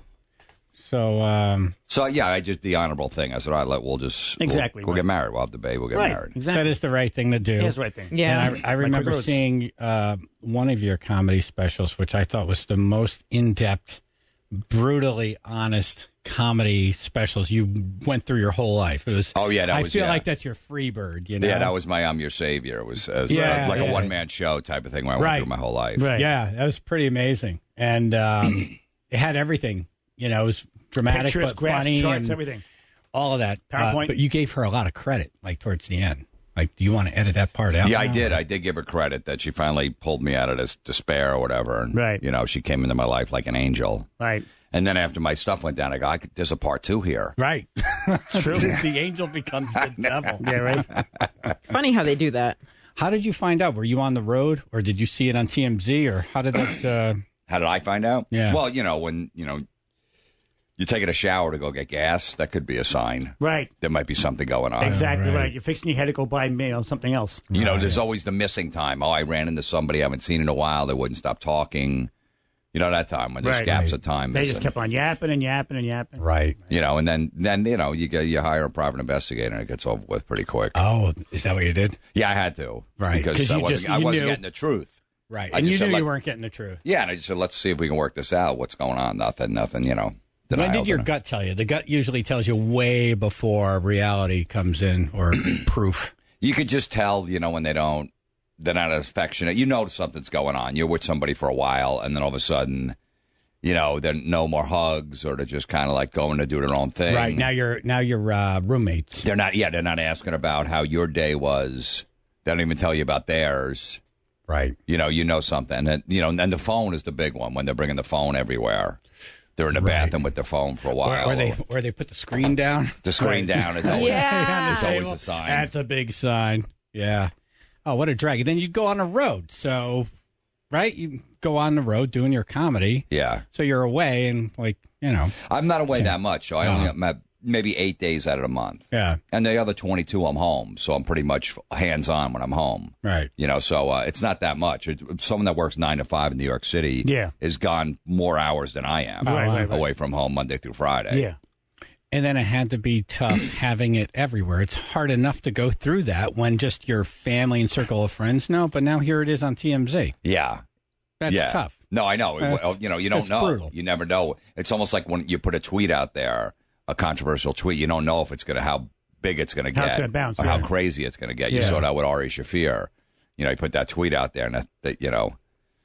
So, um, So yeah, I just the honorable thing. I said, all right, let we'll just Exactly, We'll, we'll right. get married. We'll have the baby. We'll get Right. married. Exactly. that is the right thing to do. That's the right thing. Yeah. And I, I remember Quick Roads. seeing uh, one of your comedy specials, which I thought was the most in-depth, brutally honest comedy specials you went through your whole life. It was. Oh yeah, that I was. feel yeah. like that's your free bird. You know. Yeah, that was my I'm Your Savior. It was, it was Yeah, uh, like yeah. a one man show type of thing where I Right. went through my whole life. Right. Yeah, that was pretty amazing, and um, it had everything. You know, it was dramatic Pictures, but graphs, funny, charts, and everything. all of that. Uh, PowerPoint. but you gave her a lot of credit, like towards the end. Like, do you want to edit that part out? Yeah, I now? did. I did give her credit that she finally pulled me out of this despair or whatever. And, Right. You know, she came into my life like an angel. Right. And then after my stuff went down, I go, I could, there's a part two here. Right. True. The angel becomes the devil. Yeah. Right. Funny how they do that. How did you find out? Were you on the road, or did you see it on T M Z, or how did that? Uh... How did I find out? Yeah. Well, you know, when, you know, you're taking a shower to go get gas, that could be a sign. Right. There might be something going on. Exactly right. right. You're fixing your head to go buy you know, something else. You know, Right. there's always the missing time. Oh, I ran into somebody I haven't seen in a while. They wouldn't stop talking. You know, that time when there's Right. gaps Right. of time. They missing. just kept on yapping and yapping and yapping. Right. You know, and then, then you know, you get you hire a private investigator and it gets over with pretty quick. Oh, is that what you did? Yeah, I had to. Right, 'cause Because I you wasn't, just- I you wasn't knew. getting the truth. Right. I and you just knew said, you like- weren't getting the truth. Yeah, and I just said, let's see if we can work this out. What's going on? Nothing, nothing, you know. Then When I did your opened it. gut tell you? The gut usually tells you way before reality comes in or proof. You could just tell, you know, when they don't, they're not as affectionate. You know something's going on. You're with somebody for a while, and then all of a sudden, you know, there are no more hugs, or they're just kind of like going to do their own thing. Right. Now you're now you're uh, roommates. They're not, yeah, they're not asking about how your day was. They don't even tell you about theirs. Right. You know, you know something. And, you know, and the phone is the big one when they're bringing the phone everywhere. They're in the Right. bathroom with their phone for a Or, while. or they or they put the screen down. the screen down is always, Yeah. is always a sign. That's a big sign. Yeah. Oh, what a drag. And then you go on the road. So, right? You go on the road doing your comedy. Yeah. So you're away and, like, you know. I'm not away that much, so I only Uh-huh. got my, maybe eight days out of the month. Yeah. And the other twenty-two, I'm home, so I'm pretty much hands-on when I'm home. Right. You know, so uh, it's not that much. It, someone that works nine to five in New York City Yeah. is gone more hours than I am Right, right, right. away from home Monday through Friday. Yeah. And then it had to be tough having it everywhere. It's hard enough to go through that when just your family and circle of friends know, but now here it is on T M Z. Yeah. That's yeah. tough. No, I know. That's- Well, you know, you don't that's know. brutal. You never know. It's almost like when you put a tweet out there, a controversial tweet, you don't know if it's going to, how big it's going to get. How it's gonna bounce, or yeah. how crazy it's going to get. You Yeah. saw that with Ari Shafir. You know, he put that tweet out there, and that, that you know,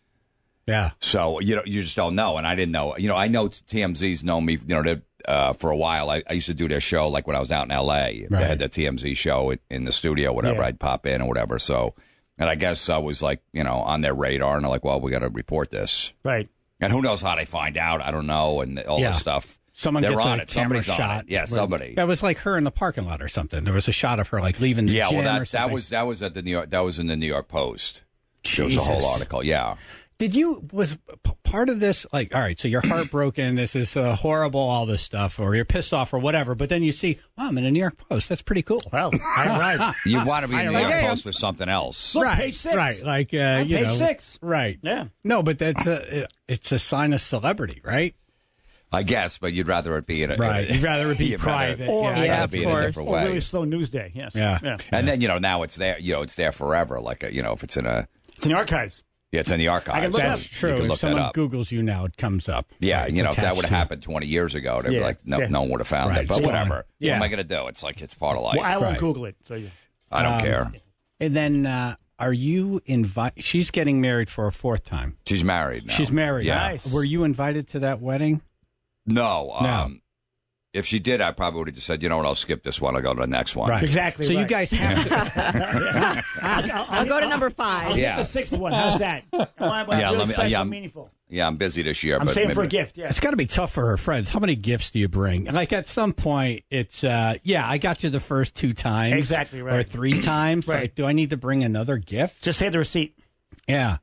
Yeah. so you know, you just don't know. And I didn't know. You know, I know T M Z's known me. You know, they, uh, for a while. I, I used to do their show like when I was out in L A. Right. They had the T M Z show in the studio, whatever. Yeah. I'd pop in or whatever. So, and I guess I was like, you know, on their radar, and they're like, well, we got to report this. Right. And who knows how they find out? I don't know, and all Yeah. this stuff. Someone They're gets on a it. camera Somebody's on shot. it. Yeah, somebody. That was like her in the parking lot or something. There was a shot of her like leaving the Yeah, gym well, or that something. that was that was at the New York. That was in the New York Post. There was a whole Jesus. article. Yeah. Did you was p- part of this like, all right, so you're heartbroken, this is uh, horrible, all this stuff, or you're pissed off or whatever, but then you see, wow, I'm in a New York Post. That's pretty cool. Well, I arrived. You want to be in the New I York am. Post for something else. Look, right, page six. right, like uh, On you page know, six. right, Yeah. No, but that's a, it's a sign of celebrity, right? I guess, but you'd rather it be in a Right. in a- You'd rather it be you'd rather- private. Or- yeah, you'd Yeah, rather of be in a course. different Or way. really slow news day. Yes. Yeah. yeah. And then you know now it's there. You know it's there forever. Like a, you know if it's in a It's in the archives. yeah, it's in the archives. I can look that's up. true. You can If look that someone up. Googles you now, it comes up. Yeah, Right, it's you know, if that attached would have to- happened twenty years ago, they'd be Yeah. like, no, Yeah. no one would have found Right, it. But so- whatever. Yeah. What am I going to do? It's like, it's part of life. Well, I won't Right. Google it. So you. I don't Um, care. And then, uh, are you invited? She's getting married for a fourth time. She's married now. She's married. Yeah. Nice. Were you invited to that wedding? No. No. Um, If she did, I probably would have just said, you know what, I'll skip this one. I'll go to the next one. Right. Exactly. So right. you guys have to. I'll, I'll, I'll go to number five. I'll Yeah. get the sixth one. How's that? I want, I want Yeah, really let me- special, yeah, I'm- meaningful. Yeah, I'm busy this year. I'm but saving maybe, for a gift. Yeah. It's got to be tough for her friends. How many gifts do you bring? Like at some point, it's uh, yeah, I got you the first two times, Exactly right. or three times. Right. Like, do I need to bring another gift? Just say the receipt. Yeah.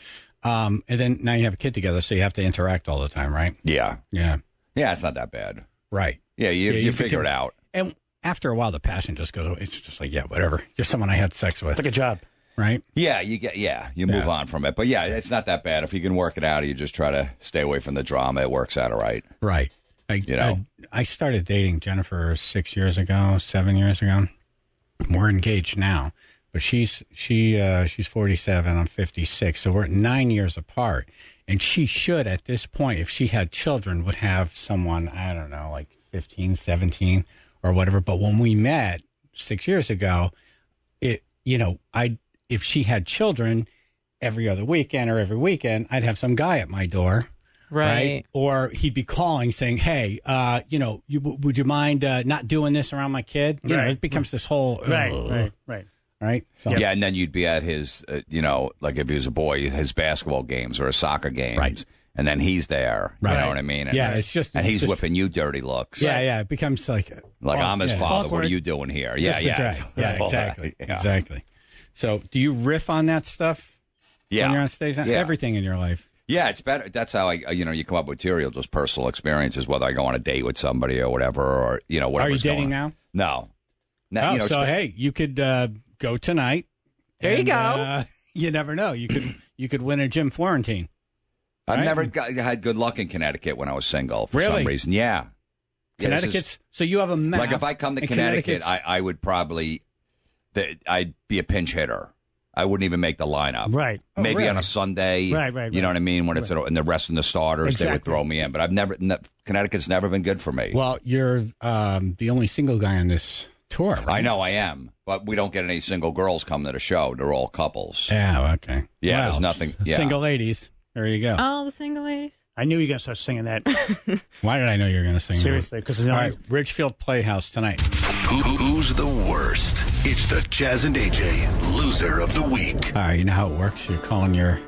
Um, and then now you have a kid together, so you have to interact all the time, right? Yeah. Yeah. Yeah, it's not that bad. Right. Yeah, you, Yeah, you, you figure become- it out. And after a while, the passion just goes away. It's just like, yeah, whatever. Just someone I had sex with. It's like a job. Right? Yeah, you get. Yeah, you move Yeah. on from it. But yeah, it's not that bad. If you can work it out, you just try to stay away from the drama. It works out all right. Right. I, You know? I, I started dating Jennifer six years ago, seven years ago. We're engaged now, but she's she uh, she's forty-seven. I'm fifty-six, so we're nine years apart. And she should, at this point, if she had children, would have someone, I don't know, like fifteen, seventeen or whatever. But when we met six years ago, it you know, I if she had children every other weekend or every weekend, I'd have some guy at my door. Right. Or he'd be calling saying, hey, uh, you know, you, would you mind uh, not doing this around my kid? You know, Right. it becomes this whole. Right, uh, right, right. Right? So, Yeah, and then you'd be at his, uh, you know, like if he was a boy, his basketball games or his soccer games. Right. And then he's there. You Right. know what I mean? And, Yeah, it's just- And he's just- whipping you dirty looks. Yeah, yeah. It becomes like. Like, oh, I'm his yeah. father. What Awkward. are you doing here? Yeah, Just the yeah. drag. It's- Yeah, it's all that. exactly. Yeah. Exactly. So do you riff on that stuff Yeah. when you're on stage? Yeah. Everything in your life. Yeah, it's better. That's how I, you know, you come up with material, just personal experiences, whether I go on a date with somebody or whatever, or, you know, Are whatever's you dating going on. now? No. No, Oh, you know, so, it's- hey, you could uh, go tonight. There you and, go. Uh, you never know. You could you could win a Jim Florentine. I've right? never got, had good luck in Connecticut when I was single for Really? some reason. Yeah. Yeah, this is- Connecticut's. So you have a map. like if I come to and Connecticut, Connecticut's- I, I would probably, the, I'd be a pinch hitter. I wouldn't even make the lineup. Right. Oh, Maybe really? on a Sunday. Right, right, You know right. what I mean? When it's and the rest of the starters, they would Exactly. throw me in. But I've never. Ne- Connecticut's never been good for me. Well, you're um, the only single guy on this tour. Right? I know I am, but we don't get any single girls coming to the show. They're all couples. Yeah. Okay. Yeah, Well, there's nothing. Yeah. Single ladies. There you go. Oh, the single ladies. I knew you were going to start singing that. Why did I know you were going to sing? that? Seriously, because All right, Ridgefield Playhouse tonight. Who, who's the worst? It's the Jazz and A J Loser of the Week. All right, you know how it works. You're calling your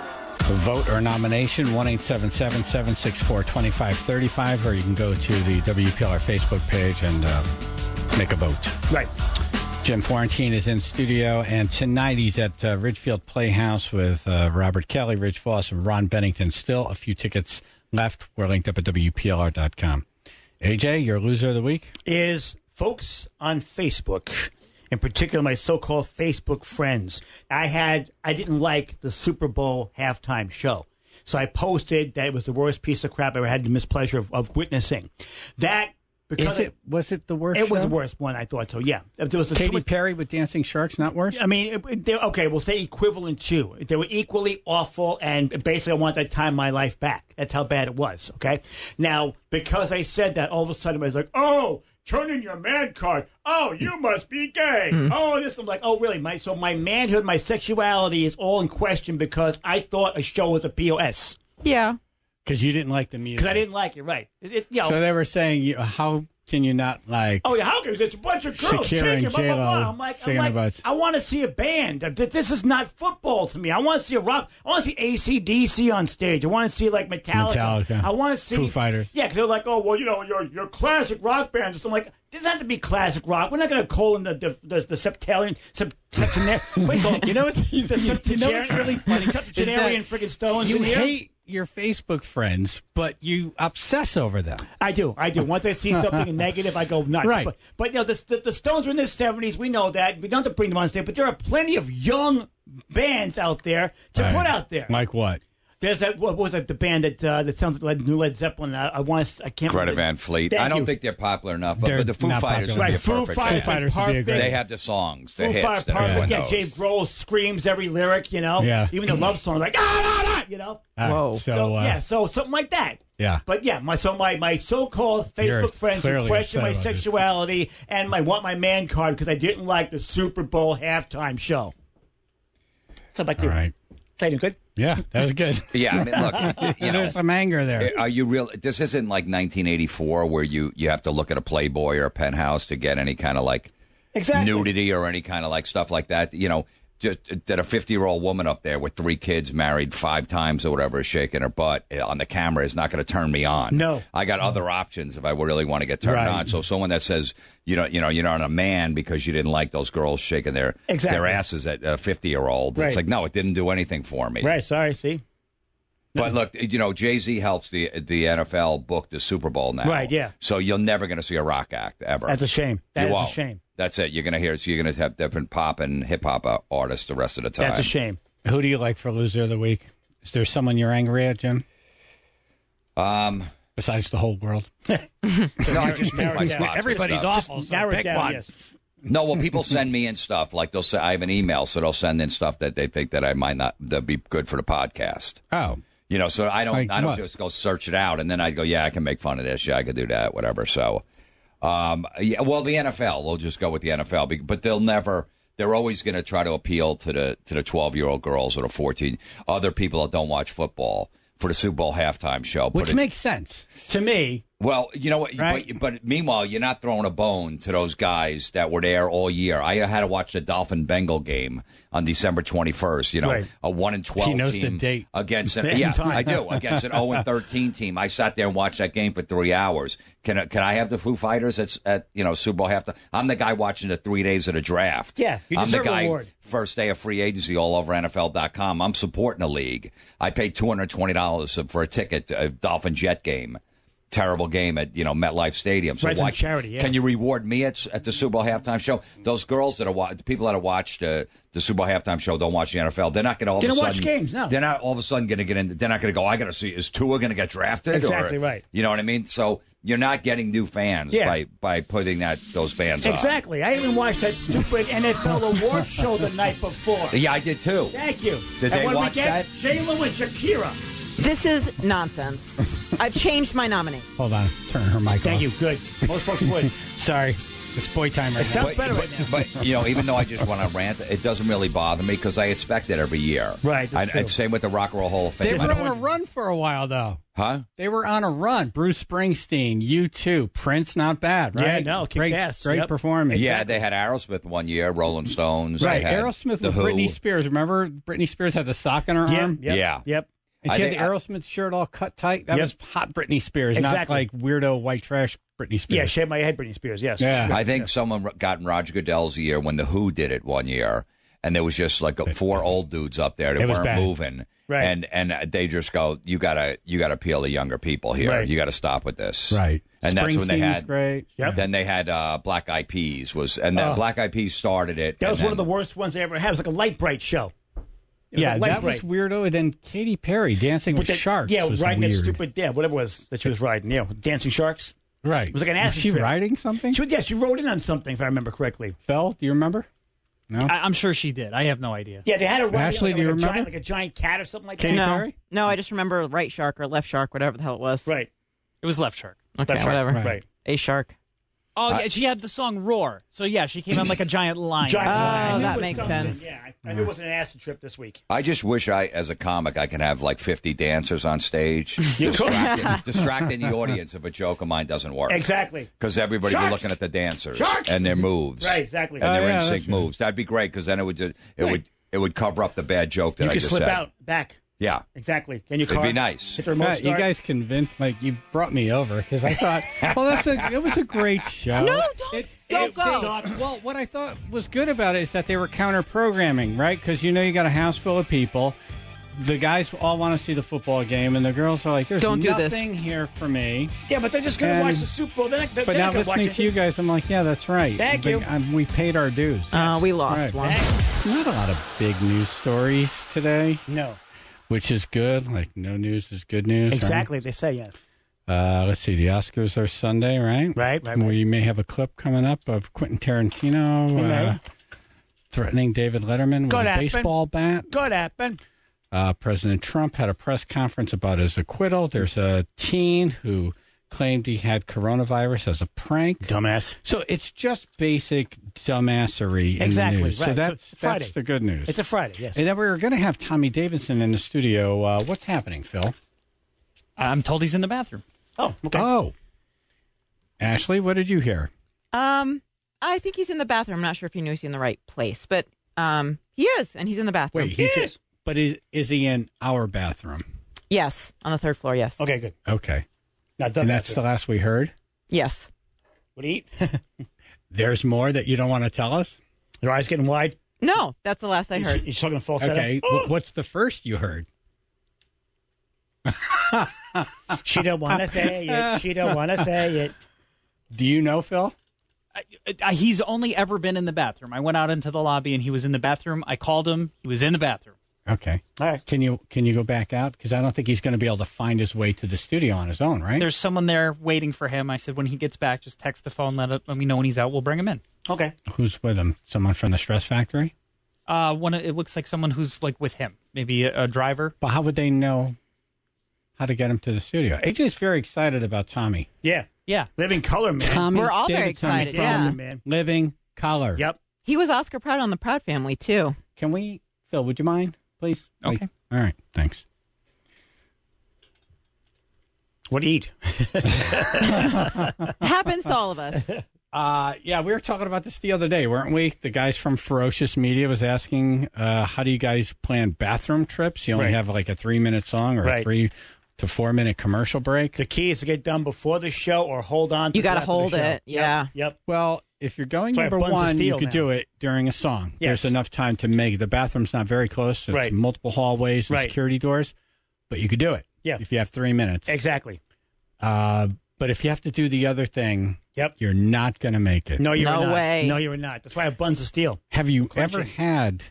vote or nomination, one eight seven seven, seven six four, two five three five, or you can go to the W P L R Facebook page and uh, make a vote. Right. Jim Florentine is in studio, and tonight he's at uh, Ridgefield Playhouse with uh, Robert Kelly, Rich Voss, and Ron Bennington. Still a few tickets left. We're linked up at W P L R dot com. A J, your loser of the week? Is folks on Facebook, in particular my so-called Facebook friends. I had I didn't like the Super Bowl halftime show. So I posted that it was the worst piece of crap I ever had the mispleasure of, of witnessing. That because Is it, was it the worst it was show? the worst one, I thought so, yeah. There was a Katy too much- Perry with Dancing Sharks, not worse? I mean, it- it- they- okay, we'll say equivalent to. They were equally awful, and basically I want that time of my life back. That's how bad it was, okay? Now, because I said that, all of a sudden I was like, oh, turn in your man card. Oh, you must be gay. Oh, this. I'm like, oh, really? My So my manhood, my sexuality is all in question because I thought a show was a P O S. Yeah. Because you didn't like the music. Because I didn't like it, right. It, it, you know, So they were saying, you, how can you not like... oh, yeah, how can it's a bunch of girls Shakira shaking, and blah, blah, blah. J-Lo I'm like, I'm shaking like their butts. I want to see a band. This is not football to me. I want to see a rock. I want to see A C D C on stage. I want to see, like, Metallica. Metallica. I want to see... Foo Fighters. Yeah, because they're like, oh, well, you know, your your classic rock bands. So I'm like, it doesn't have to be classic rock. We're not going to call in the the, the, the septillion... Sept, septenarian... Wait, hold on. You know what's, the you know what's really funny? septuagenarian friggin' stones You in here? hate your Facebook friends, but you obsess over them. I do, I do. Once I see something negative, I go nuts. Right. But, but you know, the, the, the Stones were in their seventies. We know that. We don't have to bring them on stage, but there are plenty of young bands out there to Right. put out there. Like what? There's that. What was it? The band that uh, that sounds like New Led Zeppelin. I, I want. To, I can't. Greta remember. Van Fleet. Thank I don't you. think they're popular enough, but, They're but the Foo not Fighters popular. would be a Right, Foo perfect. Fighters, Foo Fighters would be a perfect. great- They have the songs, the Foo hits Fighters, that everyone perfect. Yeah, knows. James Grohl screams every lyric. You know. Yeah. Even the love song, like ah, ah, ah, you know. All right, Whoa. So, So, uh, yeah, so something like that. Yeah. But yeah, my so my, my so-called You're Facebook friends who clearly question my upset about this. sexuality and my want my man card because I didn't like the Super Bowl halftime show. So back to all you. right. Tatum, good? Yeah, that was good. Yeah, I mean, look, you know, there's some anger there. Are you real? This isn't like nineteen eighty-four where you, you have to look at a Playboy or a Penthouse to get any kind of like exactly. nudity or any kind of like stuff like that. You know, just that a fifty-year-old woman up there with three kids, married five times or whatever, is shaking her butt on the camera is not going to turn me on. No, I got other options if I really want to get turned right. on. So someone that says you know, you know, you're not a man because you didn't like those girls shaking their exactly. their asses at a fifty-year-old. Right. It's like no, it didn't do anything for me. Right. Sorry. See. But look, you know, Jay-Z helps the the N F L book the Super Bowl now. Right, yeah. So you're never going to see a rock act ever. That's a shame. That you is won't. a shame. That's it. You're going to hear, so you're going to have different pop and hip-hop artists the rest of the time. That's a shame. Who do you like for loser of the week? Is there someone you're angry at, Jim? Um, Besides the whole world? no, I just pick my spots. Everybody's awful, Just so narrow it pick down, one. yes. No, well, people send me in stuff. Like, they'll say, I have an email, so they'll send in stuff that they think that I might not, that'd be good for the podcast. Oh. You know, so I don't, Like I don't what? just go search it out, and then I go, yeah, I can make fun of this, yeah, I could do that, whatever. So, um, yeah, well, the N F L, we'll just go with the N F L, be- but they'll never. They're always going to try to appeal to the to the twelve year old girls or the fourteen other people that don't watch football for the Super Bowl halftime show. Which Put it- makes sense to me. Well, you know what? Right. But, but meanwhile, you're not throwing a bone to those guys that were there all year. I had to watch the Dolphin Bengal game on December twenty-first. You know, Right. a one and twelve He knows team the date. against an Same yeah, time. I do against an zero and thirteen team. I sat there and watched that game for three hours. Can I, can I have the Foo Fighters at at you know Super Bowl halftime? I'm the guy watching the three days of the draft. Yeah, you I'm the deserve a guy. reward. First day of free agency all over N F L dot com. I'm supporting the league. I paid two hundred twenty dollars for a ticket to a Dolphin Jet game. Terrible game at you know MetLife Stadium. So Right, it's a why charity, yeah. can you reward me at, at the Super Bowl halftime show? Those girls that are wa- the people that have watched uh, the Super Bowl halftime show don't watch the N F L. They're not going to all They of a don't sudden. watch games, no. They're not all of a sudden going to get in. They're not going to go. I got to see is Tua going to get drafted? Exactly or, right. You know what I mean? So you're not getting new fans Yeah. by by putting that those bands on. Exactly. I even watched that stupid N F L award show the night before. Yeah, I did too. Thank you. Did and they what watch we get? that? J-Lo and Shakira. This is nonsense. I've changed my nominee. Hold on. Turn her mic Thank off. you. Good. Most folks would. Sorry. It's boy time right It now. sounds better right now. But you know, even though I just want to rant, it doesn't really bother me because I expect it every year. Right, that's And, true. and same with the Rock and Roll Hall of Fame. They I were don't- on a run for a while, though. huh? They were on a run. Bruce Springsteen, U two, Prince, not bad, Yeah, right? no, kick great, ass. great Yep. performance. Yeah, they had Aerosmith one year, Rolling Stones. they right. had Aerosmith the with Who. Britney Spears. Remember, Britney Spears had the sock in her Yep, arm, yep, Yeah. Yep. and I she had think the I- Aerosmith shirt all cut tight. That Yep. was hot Britney Spears, not Exactly. like weirdo white trash Britney Spears. Yeah, shave my head, Britney Spears. Yes. Yeah. I think someone got in Roger Goodell's ear when the Who did it one year, and there was just like four old dudes up there that It was weren't bad. moving. Right. And and they just go, you gotta you gotta appeal to younger people here. Right. You gotta stop with this. Right. And that's when they Springsteen's had great. Yep. Then they had uh, Black Eyed Peas was and then Oh. Black Eyed Peas started it. That and was one of the then- worst ones they ever had. It was like a light bright show. It was Yeah, a light that was bright. weirdo. And then Katy Perry dancing with But that- sharks. Yeah, was riding weird. that stupid, yeah, whatever it was that she was riding. Yeah, dancing sharks. Right. It was like an Was acid she trip. riding something? She, yeah, she rode in on something, if I remember correctly. Phil, do you remember? No. I, I'm sure she did. I have no idea. Yeah, they had her riding Ashley, like, do you like, a remember? giant, like a giant cat or something like Katy that. No, Perry? no, I just remember right shark or left shark, whatever the hell it was. Right. It was Left Shark. Okay, Left shark, whatever. Right. Right. A shark. Oh, yeah, she had the song Roar. So, yeah, she came on like a giant lion. Giant Oh, I knew that it was makes something. sense. Yeah, I, I knew it wasn't an acid trip this week. I just wish I, as a comic, I can have like fifty dancers on stage, You could. distracting, distracting the audience if a joke of mine doesn't work. Exactly. Because everybody Sharks! be looking at the dancers Sharks! and their moves, Right, exactly. and Oh, their yeah, in sync that's right. moves. That'd be great because then it would it Right. would it would cover up the bad joke that You I could just slip said. out back. Yeah, Exactly. And you It'd car, be nice. Hit the remote Yeah, you start. guys convinced, like, you brought me over because I thought, well, that's a, it was a great show. No, don't- it, don't it go. sucked. Well, what I thought was good about it is that they were counter programming, right? Because you know you got a house full of people. The guys all want to see the football game, and the girls are like, "There's Don't do this. nothing here for me." Yeah, but they're just going to And- watch the Super Bowl. They're not, they're But they're now not gonna watch listening it. to you guys, I'm like, "Yeah, that's right." Thank But, you. um, we paid our dues. Uh, we lost Right. one. Not a lot of big news stories today, No. which is good. Like, no news is good news. right? Exactly. They say yes. Uh, let's see. The Oscars are Sunday, right? Right, right, Where right. you may have a clip coming up of Quentin Tarantino He may. uh, threatening David Letterman with Could a happen. baseball bat. Could happen. Uh, President Trump had a press conference about his acquittal. There's a teen who claimed he had coronavirus as a prank. Dumbass. So it's just basic dumbassery in Exactly, the news. right. So that's, So it's Friday. that's the good news. It's a Friday, yes. And then we were going to have Tommy Davidson in the studio. Uh, what's happening, Phil? I'm told he's in the bathroom. Oh, okay. Oh. Ashley, what did you hear? Um, I think he's in the bathroom. I'm not sure if he knew he's in the right place, but um, he is, and he's in the bathroom. Wait, he's in, but is, is he in our bathroom? Yes, on the third floor, yes. Okay, good. Okay. Not done And that that's good. the last we heard? Yes. What do you eat? There's more that you don't want to tell us? Your eyes getting wide? No, that's the last I heard. You're talking falsetto? Okay. Oh. wh- What's the first you heard? She don't want to say it. She don't want to say it. Do you know, Phil? I, I, he's only ever been in the bathroom. I went out into the lobby and he was in the bathroom. I called him. He was in the bathroom. Okay. All right. Can you can you go back out? Because I don't think he's going to be able to find his way to the studio on his own, right? There's someone there waiting for him. I said, when he gets back, just text the phone, let, it, let me know when he's out. We'll bring him in. Okay. Who's with him? Someone from the Stress Factory? Uh, one, it looks like someone who's like with him, maybe a, a driver. But how would they know how to get him to the studio? A J's very excited about Tommy. Yeah. Yeah. Living color, man. Tommy We're all very Davidson excited, from yeah. man. Living Color. Yep. He was Oscar Proud on the Proud Family, too. Can we, Phil, would you mind, please? Okay. Wait. All right. Thanks. What do you eat? Happens to all of us. Uh, yeah, we were talking about this the other day, weren't we? The guys from Ferocious Media was asking, uh, how do you guys plan bathroom trips? You only Right. have like a three-minute song or a Right. three to four-minute commercial break. The key is to get done before the show or hold on to You it gotta after the hold show. it, yeah. Yep. yep. Well, if you're going That's why number Buns of one, you Steel could now. do it during a song. Yes. There's enough time to make it. The bathroom's not very close. It's Right. multiple hallways and Right. security doors, but you could do it. Yeah. If you have three minutes. Exactly. Uh, but if you have to do the other thing, Yep. you're not going to make it. No, you're No not. way. No, you're not. That's why I have Buns of Steel. Have you Crunching. ever had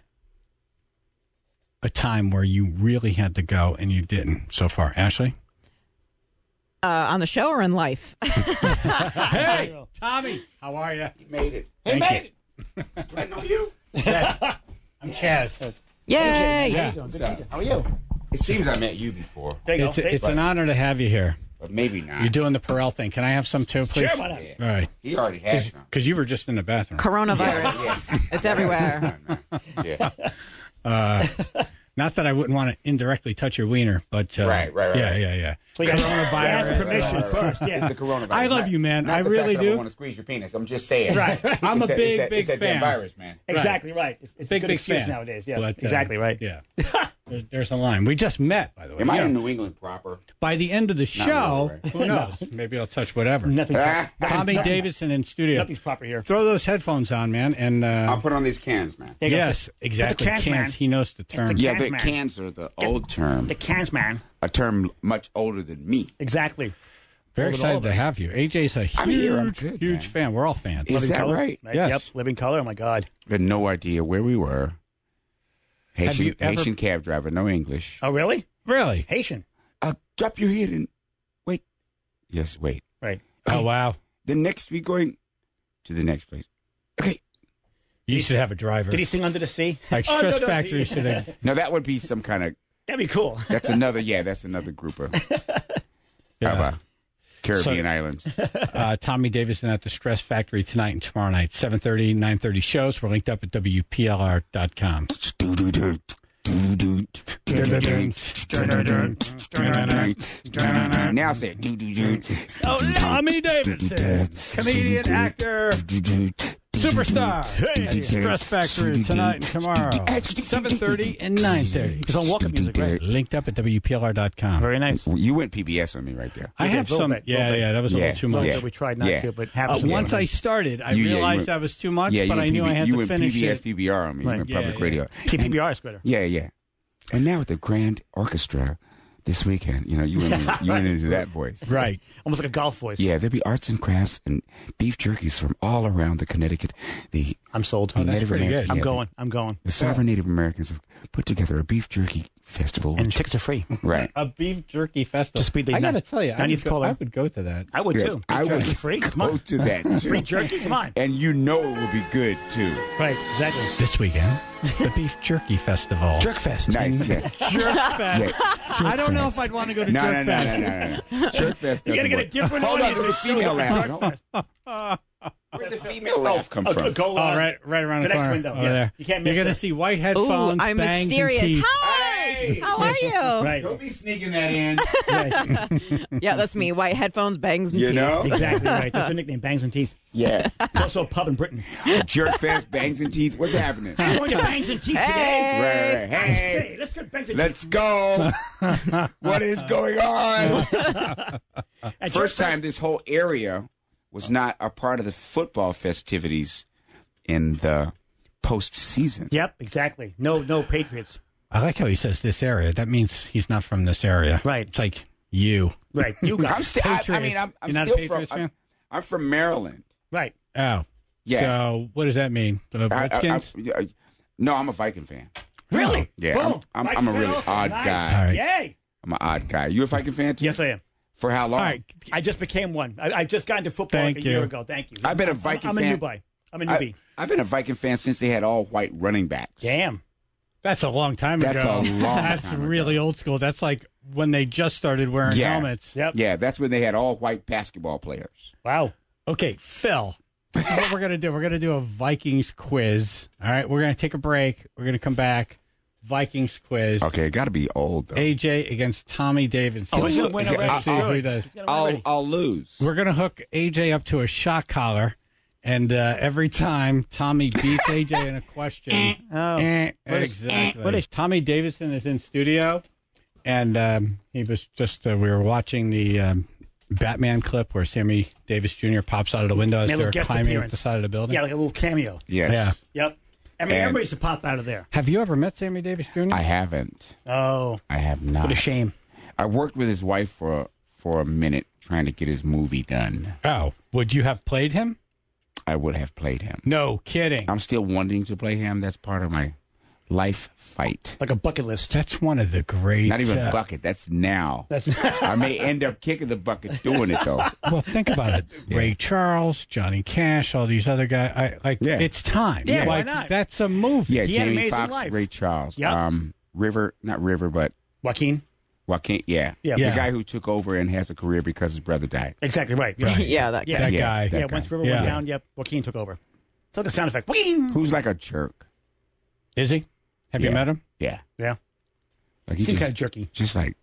a time where you really had to go and you didn't so far? Ashley? Uh, on the show or in life? Hey, Tommy, how are you? You made it. He made Do I know you? I'm Chaz. Yay! Yeah. How you doing? Good to meet you. How are you? It seems I met you before, There you It's, go. it's an honor to have you here. but maybe not. You're doing the Perel thing. Can I have some too, please? Sure, why not? Yeah. All right. He already has some. Because you were just in the bathroom. Coronavirus. It's everywhere. Yeah. Uh, not that I wouldn't want to indirectly touch your wiener, but uh, Right, right, right, yeah, right. yeah, yeah. We got Coronavirus. ask permission Right, right, right. first. Yeah. It's the coronavirus. I love Not- you, man. not I the really fact that do. I want to squeeze your penis. I'm just saying. Right. I'm a It's that- big, it's that, big it's that fan. damn virus, man. Exactly right. It's, it's Big, a good big excuse fan. nowadays. Yeah. But, uh, exactly right. Yeah. There- There's a line. We just met, by the way. Am I Yeah. in New England proper? By the end of the show, really, right? who knows? Maybe I'll touch whatever. Nothing. Tommy Davidson in studio. Nothing's proper here. Throw those headphones on, man. And uh, I'll put on these cans, man. There you go. yes, exactly. cans, man. He knows the term. the Yeah, cans, the man. cans are the old term. The cans, man. A term much older than me. Exacly. Very Older than all excited of to us. have you. A J's a huge, I'm here. I'm good, huge man. fan. We're all fans. Is that color? right? Yes. Yep. Living color. Oh my God. I had no idea where we were. Haitian, you ever- Haitian cab driver, no English. Oh really? Really? Haitian. I'll drop you here and wait. Yes, wait. Right. Oh, wow. Then next we're going to the next place. Okay. You should have a driver. Did he sing Under the Sea? Like Oh, Stress no, no, Factory see. should have. Now that would be some kind of. That'd be cool. That's another. Yeah, that's another group of, Yeah. of uh, Caribbean So- islands. Uh, Tommy Davidson at the Stress Factory tonight and tomorrow night, seven thirty, nine thirty shows. We're linked up at W P L R dot com. Now say it. Oh, Tommy Davidson, comedian, actor, superstar. Hey, Stress Factory tonight and tomorrow, seven thirty and nine thirty. It's on walk-up music, right? Linked up at W P L R dot com. Very nice. You went P B S on me right there. I You have did, little some. bit, Yeah, little bit. yeah, that was a Yeah, little too A much. little Yeah. bit we tried not Yeah. to, but Uh, happens. once I started, I You- yeah, you realized went- I was too much, Yeah, you but went I knew P B I had you to went finish P B S, it. P B R on me. You Right. went Yeah, public yeah. radio. P P R is better. Yeah, yeah. And now with the grand orchestra this weekend, you know, you went, in, you went into that voice. Right. Almost like a golf voice. Yeah, there'll be arts and crafts and beef jerkies from all around the Connecticut. The I'm sold. the that's Native pretty American- good. I'm yeah, going. I'm going. The sovereign Native Americans have put together a beef jerky festival. And tickets are free. Right. A beef jerky festival. Just be the I got to ni- tell you, I ninetieth would, go, caller. I would go to that. I would Yeah, too. I would Jerky free. Come go on. to that too. Free jerky. Come on. And you know it would be good too. Right. Exactly. This weekend, the Beef Jerky Festival. Jerk fest. Nice. Yes. Jerk Fest. Yeah, Jerk I don't know Fest. if I'd want to go to No, Jerk no, no, Fest. no, no, no, no. Jerk Fest. You got to doesn't get a work. different Hold on, audience. there's a to show female up laugh. at Jerk Fest. Where'd the female laugh come Oh, from? go Oh, uh, right, right around the the, next corner. window. over Yes. there. You can't You're miss gonna that. see white Ooh, headphones, I'm bangs, mysterious. and teeth. Hi. How are you? Right. Don't be sneaking that in. Right. Yeah, that's me. White headphones, bangs, and You teeth. know? Exactly right. That's her nickname, Bangs and Teeth. Yeah. It's also a pub in Britain. Jerk Fest, bangs and teeth. What's happening? I'm going to Bangs and Teeth today. Hey. Right, right, I hey. say, let's go to Bangs and Let's Teeth. go. What is going on? At First Jerk time Fest- this whole area was not a part of the football festivities in the postseason. Yep, exactly. No, no Patriots. I like how he says this area. That means he's not from this area. Right. It's like you. Right. You I'm guys. still. I, I Patriot. mean, I'm, I'm You're not a still from. Patriots I'm, fan? I'm from Maryland. Right. Oh. Yeah. So what does that mean? The I- I- Redskins? I- I- no, I'm a Viking fan. Really? Yeah, Boom. I'm- I'm- Viking I'm a fan really also. odd Nice. guy. All right. Yay. I'm an odd guy. You a Viking fan too? Yes, I am. For how long? All right. I just became one. I, I just got into football Thank like a you. year ago. Thank you. I've been a I'm- Viking I'm, fan. a newbie. I'm a I, newbie. I've been a Viking fan since they had all white running backs. Damn. That's a long time That's ago. a long That's time really ago. old school. That's like when they just started wearing Yeah. helmets. Yep. Yeah, that's when they had all white basketball players. Wow. Okay, Phil. This is what we're going to do. We're going to do a Vikings quiz. All right, we're going to take a break. We're going to come back. Vikings quiz. Okay, it got to be old though. A J against Tommy Davidson. Oh, he's going to win already. Let's see who he does. He's gonna win I'll already. I'll lose. We're going to hook A J up to a shot collar, and uh, every time Tommy beats A J in a question, Oh. eh, What is- exactly. what is- Tommy Davidson is in studio, and um, he was just uh, we were watching the um, Batman clip where Sammy Davis Junior pops out of the window as Made a little they're guest climbing up appearance. the side of the building. Yeah, like a little cameo. Yes. Yeah. Yep. I mean, And- everybody used to pop out of there. Have you ever met Sammy Davis Junior? I haven't. Oh, I have not. what a shame. I worked with his wife for for a minute trying to get his movie done. Oh, would you have played him? I would have played him. No kidding. I'm still wanting to play him. That's part of my life fight. Like a bucket list. That's one of the great. Not even uh, bucket. That's now. That's I may end up kicking the bucket doing it though. Well, think about it. Ray Charles, Johnny Cash, all these other guys. I, like, Yeah. it's time. Yeah, why like, not? That's a movie. Yeah, He had an Jamie amazing Foxx, life. Ray Charles, Yep. um, River, not River, but Joaquin. Joaquin. Yeah, Yeah. Yeah. the guy who took over and has a career because his brother died. Exactly right. Right. Yeah, that guy. Yeah. That Yeah, guy. that Yeah, guy. once River Yeah. went down, yep, Joaquin took over. It's like a sound effect. Wing! Who's like a jerk? Is he? Have you Yeah. met him? Yeah, Yeah. like he Seems just, kind of jerky. just like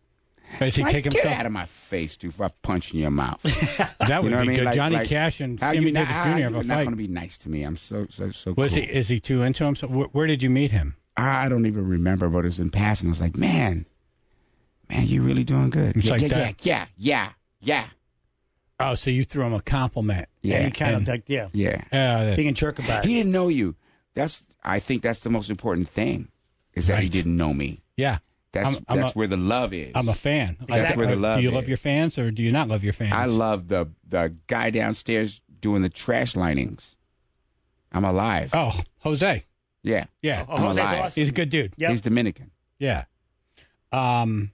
Does he like, take get himself? out of my face, dude! If I punch in your mouth, That would You know what be I mean? good. Like- Johnny like, Cash and how Sammy you not, Davis how Junior you have a not fight. going to be nice to me? I'm so so so. Was cool. he? Is he too into him? So, wh- where did you meet him? I don't even remember, but it was in passing. I was like, man, man, you really doing good. It's yeah, like yeah, that. yeah, yeah, yeah, Oh, so you threw him a compliment. yeah, And he kind and- of like, yeah, yeah. Uh, being a jerk about He it. didn't know you. That's. I think that's the most important thing, is that he Right. didn't know me. yeah. That's I'm- I'm that's a- where the love is. I'm a fan. Like, That's where the uh, love Do you is. love your fans or do you not love your fans? I love the the guy downstairs doing the trash linings. I'm alive. Oh, Jose. Yeah, Yeah. Oh, I'm Jose's alive. awesome. He's a good dude. Yep. He's Dominican. Yeah. Um,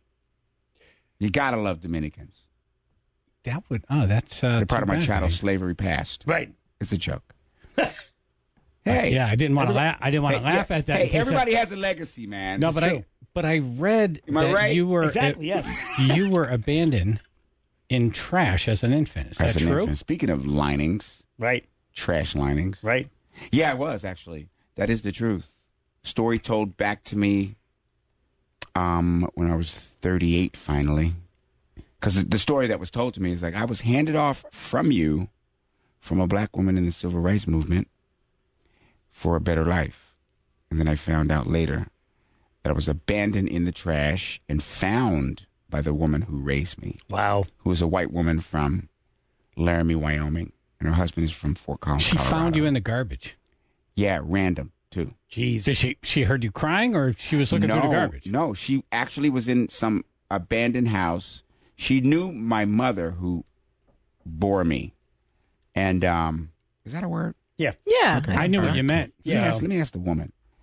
You gotta love Dominicans. that would. Oh, that's. Uh, They're part too of my bad, chattel man. slavery past. Right. It's a joke. Hey, Yeah, I didn't want to everybody- laugh. I didn't want to hey, laugh yeah, at that. Hey, in case everybody I, has a legacy, man. no, It's but true. I. But I read Am I that right? you were Exactly, uh, yes. you were abandoned in trash as an infant. Is that As an true? infant. Speaking of linings, Right. trash linings. Right. Yeah, I was actually. That is the truth. Story told back to me um, when I was thirty-eight, finally. Because the story that was told to me is like, I was handed off from you, from a black woman in the civil rights movement, for a better life. And then I found out later that I was abandoned in the trash and found by the woman who raised me, Wow. who was a white woman from Laramie, Wyoming. And her husband is from Fort Collins, She found Colorado. you in the garbage. Yeah, random, too. Jeez. Did she? She heard you crying, or she was looking no, through the garbage? No, she actually was in some abandoned house. She knew my mother who bore me. And um, is that a word? Yeah. Yeah. I knew what you meant. Let me, so- ask, let me ask the woman. I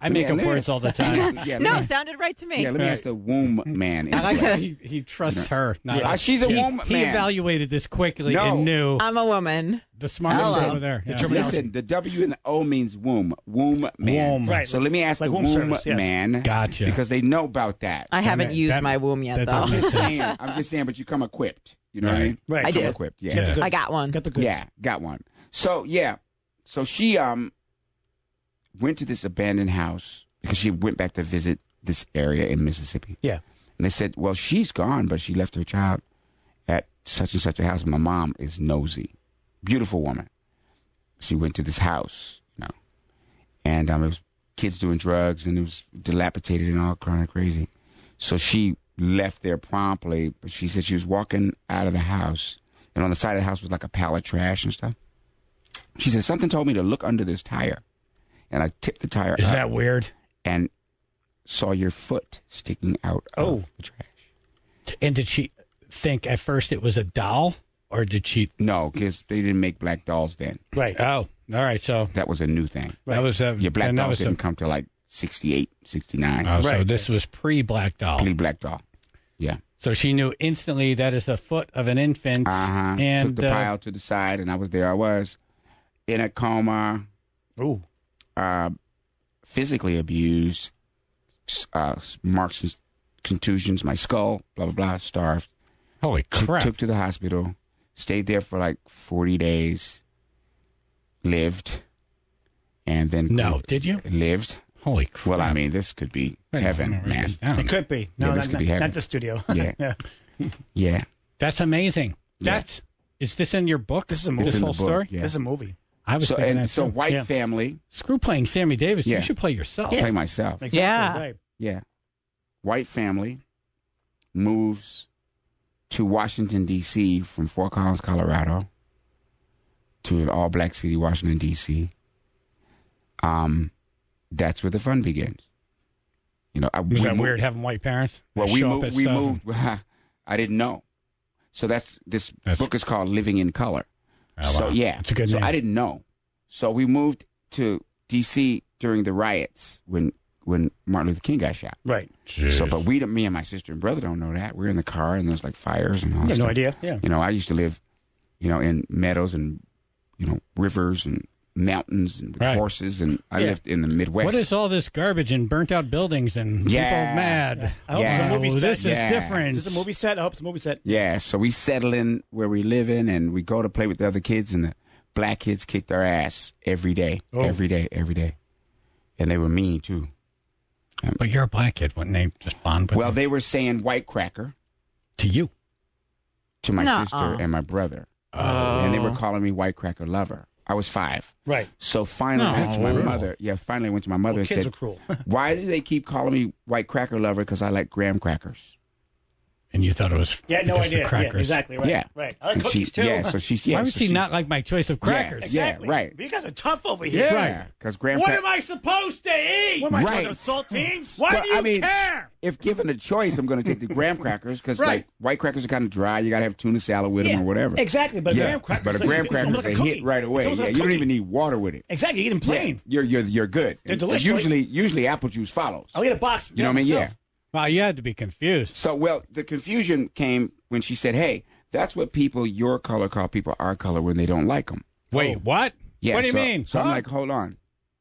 I make Yeah, up let me words ask- all the time. yeah, let No, me- sounded right to me. Yeah, let me ask the womb man. I like in how place. he, he trusts her. Not Yeah. us. Uh, she's a he, woman, He man. evaluated this quickly No. and knew I'm a woman. the smartest Hello. over there. Yeah. Listen, the W and the O means womb. Womb man. Womb. Right. So let me ask Like the womb womb service, yes. man. Gotcha. Because they know about that. I haven't that- used that- my womb yet, that though. doesn't I'm make just sense. saying. I'm just saying, but you come equipped. You know what I Right. mean? Right. I Come do. equipped. Yeah. Get the goods. I got one. Get the goods. Yeah, got one. So yeah, so she um went to this abandoned house because she went back to visit this area in Mississippi. Yeah. And they said, well, she's gone, but she left her child at such and such a house. My mom is nosy, beautiful woman. She went to this house, you know, and um, it was kids doing drugs, and it was dilapidated and all kind of crazy. So she left there promptly, but she said she was walking out of the house, and on the side of the house was like a pile of trash and stuff. She said, something told me to look under this tire. And I tipped the tire Is up that weird? and saw your foot sticking out Oh. of the trash. And did she think at first it was a doll, or did she? No, because they didn't make black dolls then. Right. Oh, all right. So That was a new thing. that was a Your black and that dolls was a- didn't come till like sixty-eight, sixty-nine. Oh, so Right. this was pre-Black Doll. Complete black doll. Yeah. So she knew instantly that is a foot of an infant. Uh-huh. And Took the uh, pile to the side, and I was there. I was in a coma, Ooh. uh, physically abused, uh, marks and contusions, my skull, blah, blah, blah, starved. holy Took, crap! took to the hospital, stayed there for like forty days, lived, and then No, did you? lived. Holy crap! Well, I mean, this could be Wait, heaven, I'm gonna write man. this down. It could be. No, Yeah, this not, could be not- heaven. not the studio. Yeah. yeah. Yeah, That's amazing. Yeah. That's is this in your book? This is a This movie. It's in whole the book, story. yeah. This is a movie. I was so thinking and that so too. white Yeah. family. Screw playing Sammy Davis. Yeah. You should play yourself. Play myself. Exactly. Yeah. Right. Yeah, white family moves to Washington D C from Fort Collins, Colorado, to an all-black city, Washington D C. Um, that's where the fun begins. You know, I, Was we that moved- weird having white parents? Well, They we show up moved. at We stuff moved. I didn't know. So that's this That's- book is called Living in Color. Oh, so wow. yeah, That's a good so name. I didn't know. So we moved to D C during the riots when when Martin Luther King got shot. Right. So, but we, don't- me and my sister and brother don't know that. We're in the car and there's like fires and all. You that have no stuff. idea. Yeah. You know, I used to live, you know, in meadows and you know rivers and mountains and with Right. horses, and I Yeah. lived in the Midwest. What is all this garbage and burnt out buildings and Yeah. people mad? I hope it's a Yeah. movie Oh, set. this Yeah. is different. Is this a movie set? I hope it's a movie set. Yeah, so we settle in where we live in, and we go to play with the other kids, and the black kids kicked our ass every day, Oh. every day, every day, and they were mean too. But you're a black kid. Wouldn't they just bond with Well, you? they were saying white cracker to you? to my Nuh-uh. sister and my brother, Oh. and they were calling me white cracker lover. I was five. Right. So finally, I went to my No. mother. Yeah, finally, I went to my mother Well, and kids said, are cruel. "Why do they keep calling me white cracker lover? Because I like graham crackers." And you thought it was Yeah, no because of idea. Yeah, crackers. exactly. Right. Yeah. Right. I like And cookies she, too. Yeah, so she's yeah. Why would so she not like my choice of crackers? Exactly. Yeah, right. You guys are tough over here. Yeah, because graham. What crack- am I supposed to eat? What am I Right. supposed to saltines? Why Well, do you I mean, care? If given a choice, I'm going to take the graham crackers because Right. like white crackers are kind of dry. You got to have tuna salad with them Yeah, or whatever. exactly, but a yeah. graham cracker- but a it's like- graham it's cracker is almost like a a hit cookie. right away. It's almost Yeah, like a you don't cookie. even need water with it. Exactly. You eat them plain. Yeah, you're you're you're good. They're And delicious. Usually, usually apple juice follows. I'll eat a box. You know what I mean? myself. Yeah. Wow, you had to be confused. So, well, the confusion came when she said, "Hey, that's what people your color call people our color when they don't like them." Wait, what? Yeah. What do you so, mean? So I'm Huh? like, hold on.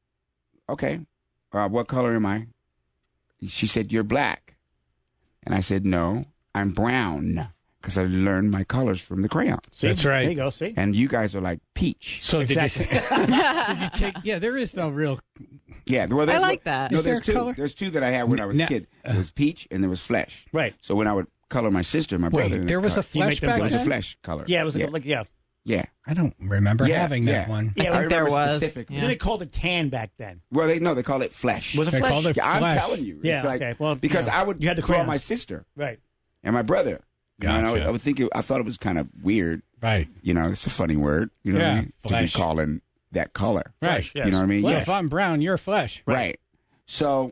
Okay, uh, what color am I? She said, "You're black," and I said, "No, I'm brown." Because I learned my colors from the crayon. See? That's right. There you go. See? And you guys are like peach. So Exactly. did, you, did you take? Yeah, there is no real. Yeah, well, there's I like one- that. No, Is there there's a two. color? There's two that I had when I was a Now- kid. There was peach and there was flesh. Right. So when I would color my sister, my brother, Wait, in there the was color, a flesh make them back there was a then? flesh color. Yeah, it was like, yeah. like yeah. yeah. I don't remember Yeah, having that yeah. one. Yeah, I I think there remember was. specifically. I think they called it tan back then. Well, they no, they call it flesh. Was it They flesh? called it Yeah, I'm flesh. telling you. Yeah, It's like, okay. Well, because you know, I would you had the draw crayons. my sister Right. and my brother. You know, and I, would, Gotcha. I would think it, I thought it was kind of weird. Right. You know, it's a funny word. You know what Yeah, I mean? To be flesh. calling that color. Right. Flesh, yes. You know what I mean? Well, Yeah. if I'm brown, you're flesh. Right. So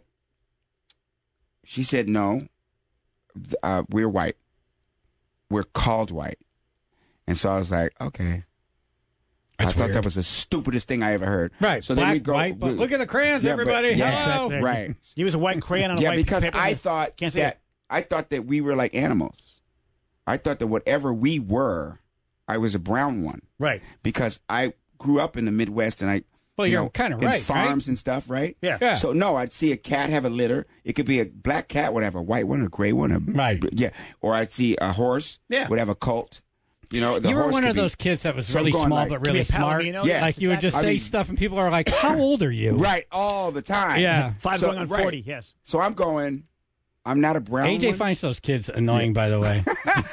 she said, no, th- uh, we're white. We're called white. And so I was like, okay. I That's thought weird. that was the stupidest thing I ever heard. Right. So Black, then we go. white, but we- look at the crayons, Yeah, but- everybody. yeah, Hello. exactly. Right. He was a white crayon on a Yeah, white because paper. I thought Can't see that it. I thought that we were like animals. I thought that whatever we were, I was a brown one. Right. Because I grew up in the Midwest and I Well, you you're know, kinda in right, farms right? and stuff, right? Yeah. Yeah. So no, I'd see a cat have a litter. It could be a black cat would have a white one, a gray one, a Right. yeah. Or I'd see a horse Yeah. would have a colt. You know, the You were horse one could of be- those kids that was So I'm really going small like- but Could be really a smart. Palomino, Yeah. Like you would just I say mean- stuff and people are like, "How old are you?" right all the time. Yeah. Five So- going on right. forty, yes. So I'm going. I'm not a brown A J one. finds those kids annoying, by the way.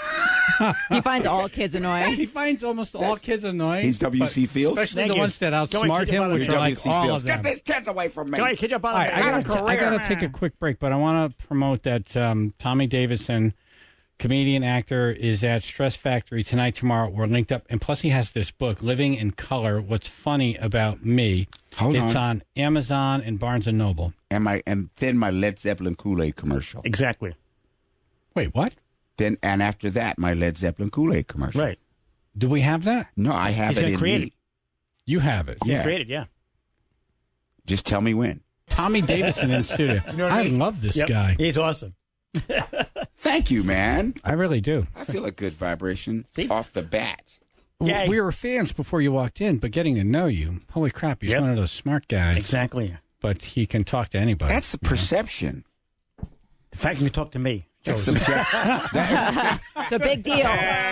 He finds all kids he annoying. finds almost all kids annoying. He's W C but Fields. especially Thank the you. ones that Go ahead, outsmart kid, your him, mother. which You're are like W C all Fields. of them. Get these kids away from me. Go ahead, kid, your All right, I bottom. gotta, I gotta take a quick break, but I want to promote that um, Tommy Davidson, comedian, actor, is at Stress Factory tonight, tomorrow. We're linked up, and plus he has this book, Living in Color: What's Funny About Me. Hold it's on. on Amazon and Barnes and Noble. And my and then my Led Zeppelin Kool-Aid commercial. Exactly. Wait, what? Then and after that, my Led Zeppelin Kool-Aid commercial. Right. Do we have that? No, I have He's it gonna in create me. it. You have it. Yeah. Created, yeah. Just tell me when. Tommy Davidson in studio. know what I I mean? love this Yep. guy. He's awesome. Thank you, man. I really do. I feel a good vibration See? off the bat. Yay. We were fans before you walked in, but getting to know you, holy crap, he's Yep. one of those smart guys. Exactly. But he can talk to anybody. That's the perception. The fact that you talk to me. That's shows. subject- It's a big deal.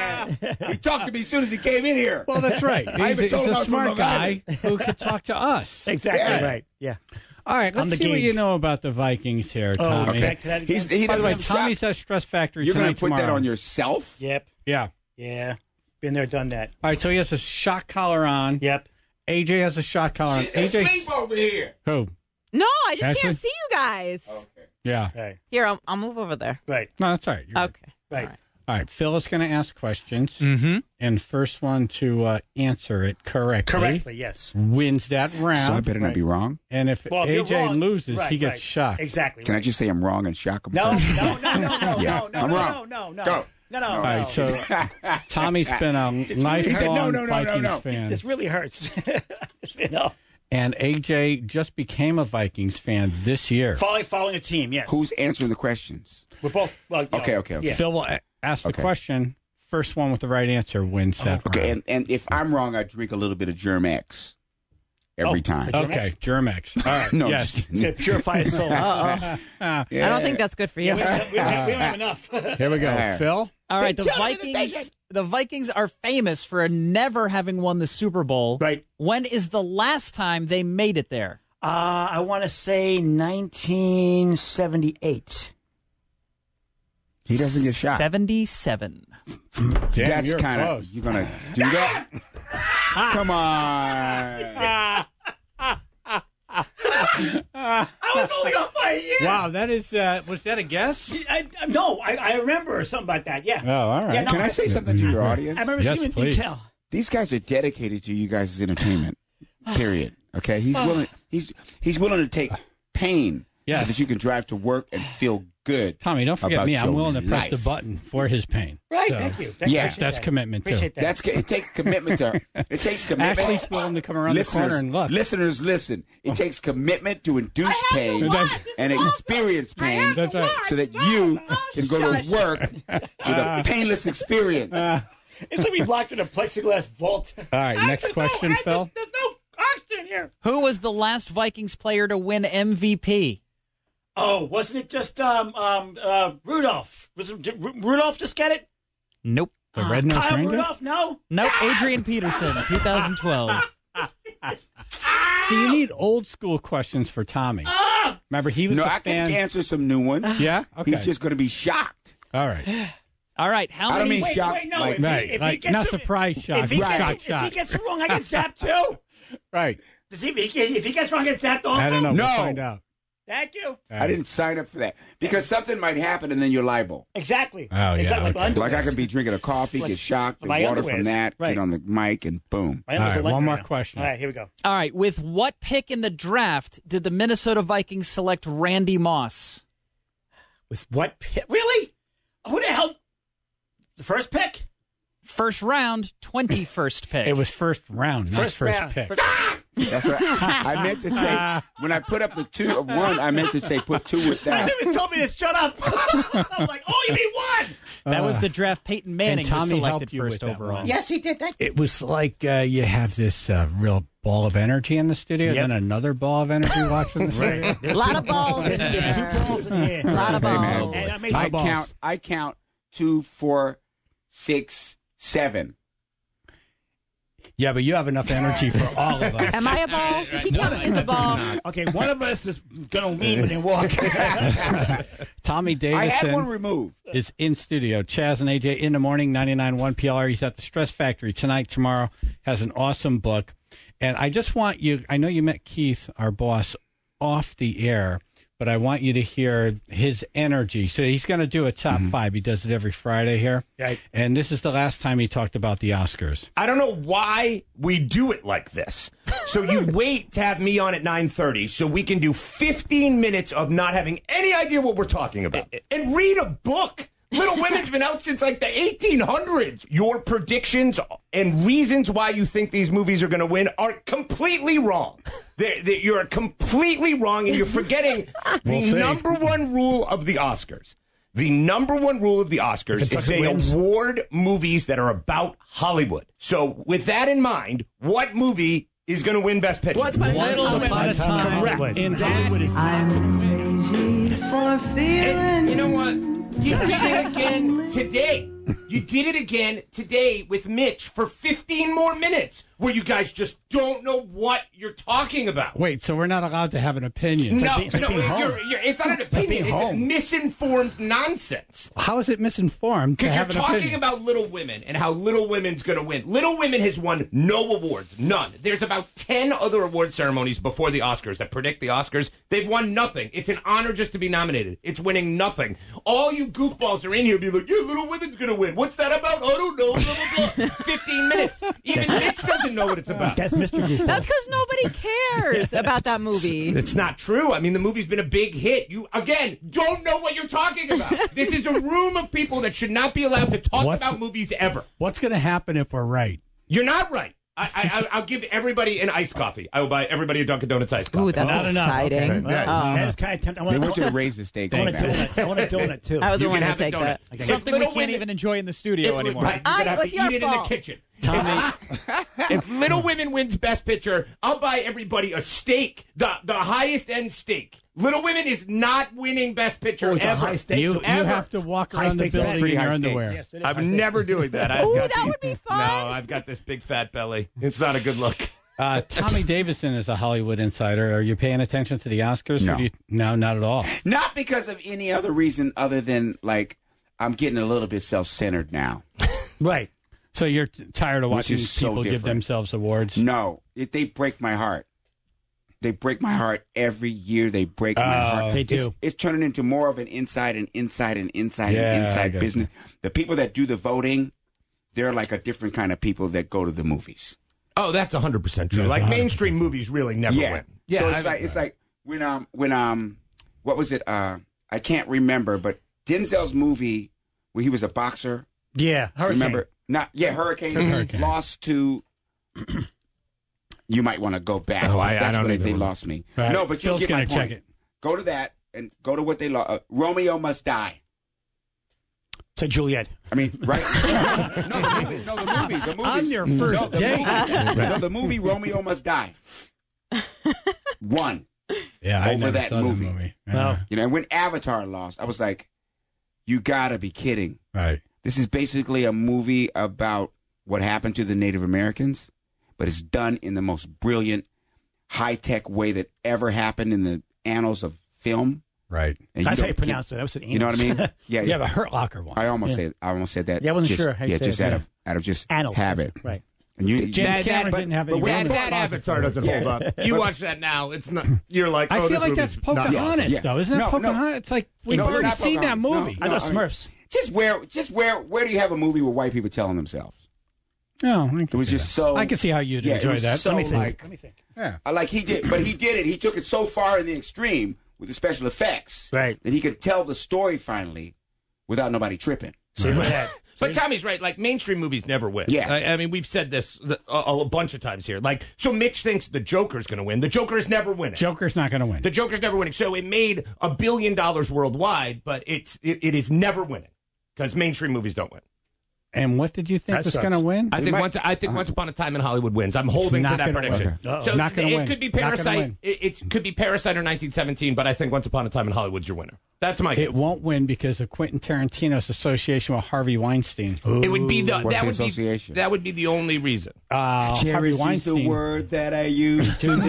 he talked to me as soon as he came in here. Well, that's right. I He's, even a, told he's him I a was from smart Long guy Island. who could talk to us. Exactly Yeah. right. Yeah. All right, On let's the see what gauge. you know about the Vikings here, Oh, Tommy. okay. Back to that again? He's, he By the doesn't way, have Tommy's shot. at Stress Factory You're tonight, going to put tomorrow. that on yourself? Yep. Yeah. Yeah. Been there, done that. All right, so he has a shot collar on. Yep. A J has a shot collar on. She's A J asleep over here. Who? No, I just Ashley? can't see you guys. Yeah. Right. Here, I'll, I'll move over there. Right. No, that's all right. You're good. Okay. Right. All right, Phil is going to ask questions, Mm-hmm. and first one to uh, answer it correctly, Correctly, yes. wins that round. So I better not be wrong. And if Well, if A you're J wrong- loses, right, he gets right. shocked. Exactly. Can I right. just say I'm wrong and shock him? No, first? no, no, no, no, Yeah. no, no, I'm no, wrong. no, no, Go. no, no, All no. right, so Tommy's been a lifelong He said, no, no, no, no, Vikings no. fan, This really hurts. you know, and A J just became a Vikings fan this year. following, following a team, yes. Who's answering the questions? We're both, well, you Okay, know, okay, okay. Yeah. Phil will a- ask the Okay. question. First one with the right answer wins that Okay, round. and, and if I'm wrong, I drink a little bit of Germ X every Oh, time. Germ-X? Okay, Germex. All right. No, I'm yes. just It's kidding. going to purify his soul. Uh-oh. Ah, I don't think that's good for you. we, don't, we, don't have, we don't have enough. here we go. Yeah. Phil? All right, the They killed him in the Vikings. station. The Vikings are famous for never having won the Super Bowl. Right. When is the last time they made it there? Uh, I want to say nineteen seventy-eight. He doesn't get shot. Seventy-seven. Damn, That's you're kind of close. you're gonna do that. Come on. I was only off by a year. Wow, that is, uh, was that a guess? I, I, no, I, I remember something about that. Yeah. Oh, all right. Yeah, no, Can I say something to your audience? I remember Yes, seeing please. you tell. These guys are dedicated to you guys' entertainment. Period. Okay, he's willing. He's he's willing to take pain Yes. so that you can drive to work and feel good. Tommy, don't forget about me. I'm your willing to press the life. button for his pain. Right, So, thank you. Thank Yeah. you. Appreciate That's that. commitment, too. Appreciate that. That's it takes commitment to it takes commitment. Ashley's willing to come around the listeners, corner and look. listeners, listen. It takes commitment to induce pain watch. and experience pain, That's right. so that you can go to work with a painless experience. It's like we blocked in a plexiglass vault. All right, next question, Phil. There's no oxygen here. Who was the last Vikings player to win M V P? Oh, wasn't it just um um uh Rudolph? Was it, did Ru- Rudolph just get it? Nope. The red-nosed Kyle reindeer? Rudolph? No. Nope. Adrian Peterson, twenty twelve. See, you need old school questions for Tommy. Remember, he was No, a I fan. can answer some new ones. Yeah? Okay. He's just going to be shocked. All right. All right. How I don't many? mean Wait, shocked. wait, no. like, if Right, he, if like, he gets not it- surprise shock, If he, right. gets, shock, it- if shock. he gets it wrong, I get zapped too. Right. Does he, if, he, if he gets wrong, I get zapped also. I don't know. No. We'll find out. Thank you. I didn't sign up for that because something might happen and then you're liable. Exactly. Oh, yeah, Exactly. okay. Like, Like I could be drinking a coffee, Like- get shocked, my get water from underwears. that, Right. get on the mic, and boom. My All underwears right, are like one right more now. question. All right, here we go. All right. With what pick in the draft did the Minnesota Vikings select Randy Moss? With what pick? Really? Who the hell? The first pick? First round, twenty-first pick. It was first round, not First first, round. pick. First- That's what I, I meant to say. When I put up the two of one, I meant to say put two with that. Davis told me to shut up. I'm like, oh, you mean one? That was the draft. Peyton Manning Tommy was helped selected you first with that overall. one. Yes, he did. Thank you. It was like uh, you have this uh, real ball of energy in the studio, Yep. then another ball of energy walks in the studio. A lot of balls in There's, there's two here. balls in here. A lot of Hey, balls. man. And I made I the balls. count. I count two, four, six, seven. Yeah, but you have enough energy for all of us. Am I a ball? You keep telling me it's a ball. Okay, one of us is going to lean and then walk. Tommy I had one Davison removed. is in studio. Chaz and A J in the morning, ninety-nine point one P L R. He's at the Stress Factory tonight, tomorrow. Has an awesome book. And I just want you, I know you met Keith, our boss, off the air, but I want you to hear his energy. So he's going to do a top Mm-hmm. five. He does it every Friday here. Right. And this is the last time he talked about the Oscars. I don't know why we do it like this. So you wait to have me on at nine thirty so we can do fifteen minutes of not having any idea what we're talking about. And read a book. Little Women's been out since like the eighteen hundreds. Your predictions and reasons why you think these movies are going to win are completely wrong. They're, they're, you're completely wrong, and you're forgetting We'll the see. number one rule of the Oscars. The number one rule of the Oscars is Kentucky they wins. award movies that are about Hollywood. So with that in mind, what movie is going to win Best Picture? Once Upon a Once Time. upon a time Correct. in That Hollywood is not going to win. And you know what? You did it again today. You did it again today with Mitch for fifteen more minutes where you guys just don't know what you're talking about. Wait, so we're not allowed to have an opinion? no, being- it's like no, being home. you're, you're, it's not an like opinion. being It's home. misinformed nonsense. How is it misinformed to Because you're have an talking opinion? about Little Women and how Little Women's going to win. Little Women has won no awards, none. There's about ten other award ceremonies before the Oscars that predict the Oscars. They've won nothing. It's an honor just to be nominated. It's winning nothing. All you goofballs are in here be like, yeah, Little Women's going to win. What's that about? I don't know. Blah, blah, blah. fifteen minutes. Even Mitch doesn't know what it's about. That's Mister Goofball. That's because nobody cares about that movie. It's not true. I mean, the movie's been a big hit. You, again, don't know what you're talking about. This is a room of people that should not be allowed to talk What's- about movies ever. What's going to happen if we're right? You're not right. I, I, I'll give everybody an iced coffee. I will buy everybody a Dunkin' Donuts iced coffee. Ooh, that's Not enough. exciting. Okay. Yeah. Oh. That is kind of tempting. I They want, want you to raise the stakes. I want a man. donut. I want a donut, too. I was You the one can to have a take donut. that. If Something we Little can't Women- even enjoy in the studio If, anymore. right, you're I- gonna have what's to your eat it in the fault? kitchen. If Little Women wins Best Picture, I'll buy everybody a steak, the the highest end steak. Little Women is not winning Best Picture Oh, it's a ever. high stakes. You, you ever. have to walk High around the stakes bet. building in your High stakes. underwear. Yes, it is high I'm stakes. never doing that. I've Ooh, got that the- would be fun. No, I've got this big fat belly. It's not a good look. Uh, Tommy Davison is a Hollywood insider. Are you paying attention to the Oscars? No. Or do you- no, not at all. Not because of any other reason other than like I'm getting a little bit self-centered now. Right. So you're t- tired of Which watching is so people give different. themselves awards? No, it, they break my heart. They break my heart every year. They break my Oh, heart. they It's, do. it's turning into more of an inside and inside and inside Yeah, and I inside get business. The people that do the voting, they're like a different kind of people that go to the movies. Oh, that's one hundred percent true. Yes, Like one hundred percent. mainstream movies really never yeah. win. so it's I've- like it's like when um when um what was it uh I can't remember, but Denzel's movie where he was a boxer. Yeah. Hurricane. Remember? Not yeah, Hurricane, Hurricane. lost to. You might want to go back. Oh, I- I That's don't when they, even they wanna- lost me. Right. No, but you Phil's get my gonna check point. it. Go to that and go to what they lost. Uh, Romeo Must Die. Say Juliet. I mean, right? no, the movie, no, the movie, the movie. On your first no, the date. Movie, no, the movie Romeo Must Die. Won. Yeah, I Over never that saw movie. The movie. No. Yeah. You know, and when Avatar lost, I was like, you gotta be kidding. Right. This is basically a movie about what happened to the Native Americans, but it's done in the most brilliant, high-tech way that ever happened in the annals of film. Right. And That's how don't you get- pronounce it. I was an You know what I mean? Yeah, Yeah, but Hurt Locker one. I almost Yeah. said I almost said that. Yeah, I wasn't just, sure how you yeah, say just it, out yeah. of out of just Annals. habit. Right. And you, James That- Cameron that- didn't have but any. when That, room that for Avatar closet doesn't Yeah. hold up. You watch that now, it's not. You're like, I oh, feel this like that's movie's not Pocahontas, awesome. though. Isn't that No, no. Pocahontas? It's like we've No, already not seen that Pocahontas. movie. No, I no, thought I mean, Smurfs. just where, just where, where do you have a movie with white people telling themselves? No, I can It was see just that. so. I can see how you'd yeah, it enjoy was that. So Let me think. like, Let me think. Yeah. I like he did, but he did it. He took it so far in the extreme with the special effects, Right. that he could tell the story finally without nobody tripping. See, look at that. But Tommy's right. Like, mainstream movies never win. Yeah. I, I mean, we've said this a, a bunch of times here. Like, so Mitch thinks the Joker's going to win. The Joker is never winning. Joker's not going to win. The Joker's never winning. So it made a billion dollars worldwide, but it's it, it is never winning because mainstream movies don't win. And what did you think That was sucks. going to win? I think might- once I think uh-huh. Once Upon a Time in Hollywood wins. I'm holding to not that gonna prediction. win. Uh-oh. So Not gonna it win. could be Not gonna Parasite. win. It, it could be Parasite or nineteen seventeen, but I think Once Upon a Time in Hollywood's your winner. That's my guess. It won't win because of Quentin Tarantino's association with Harvey Weinstein. It would be the What's that the would be association? that would be the only reason. Uh, Harvey Cherish is Weinstein. the word that I use to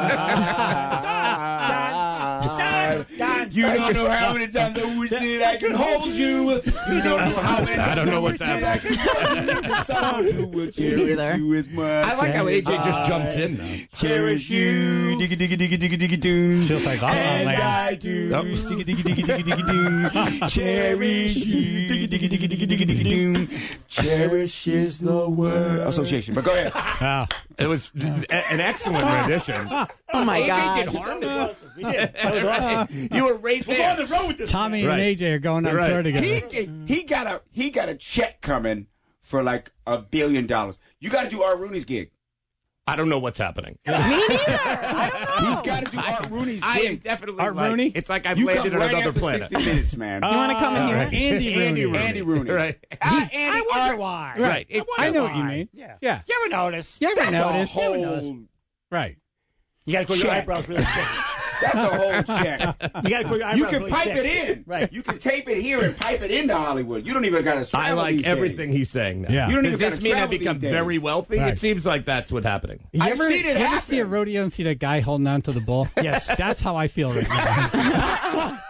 describe. You don't know how many times I wish that I could hold you. You don't know how many times I don't know what's I wish that I could hold you. The someone who will cherish you as much. I like how A J just jumps in though. Cherish you, digga digga digga digga digga doo. Feels like La La And Land. I do, digga digga digga digga digga doo. Cherish you, digga digga digga digga digga doo. Cherish is the word. Association, but go ahead. Oh. It was a- an excellent rendition. Oh my A J God. did harmony. We did. That was awesome. You were right We're there. on the road with this. Tommy Right. and A J are going on Right. tour together. He he got a he got a check coming for like a billion dollars. You got to do Art Rooney's gig. I don't know what's happening. Me neither. I don't know. He's got to do Art Rooney's I am gig. definitely Art like, Rooney? It's like I've You landed come on right another after planet. sixty minutes, man. You want to come in here? Andy Andy Rooney. Rooney. Andy Rooney. Right. Ah, Andy, I wonder Art, why. Right. It- I know why. what you mean. Yeah. Yeah. You ever notice? You ever that's notice? a whole. Right. You got to grow your Check. eyebrows really thick. That's a whole check. You got to grow your eyebrows You can really pipe thick. it in. Right. You can tape it here and pipe it into Hollywood. You don't even got to. I like everything he's saying now. Yeah. You don't Does even this gotta mean I travel become these days. very wealthy? Right. It seems like that's what's happening. You I've ever, seen it you ever happen. see a rodeo and see that guy holding on to the bull? Yes. That's how I feel right now.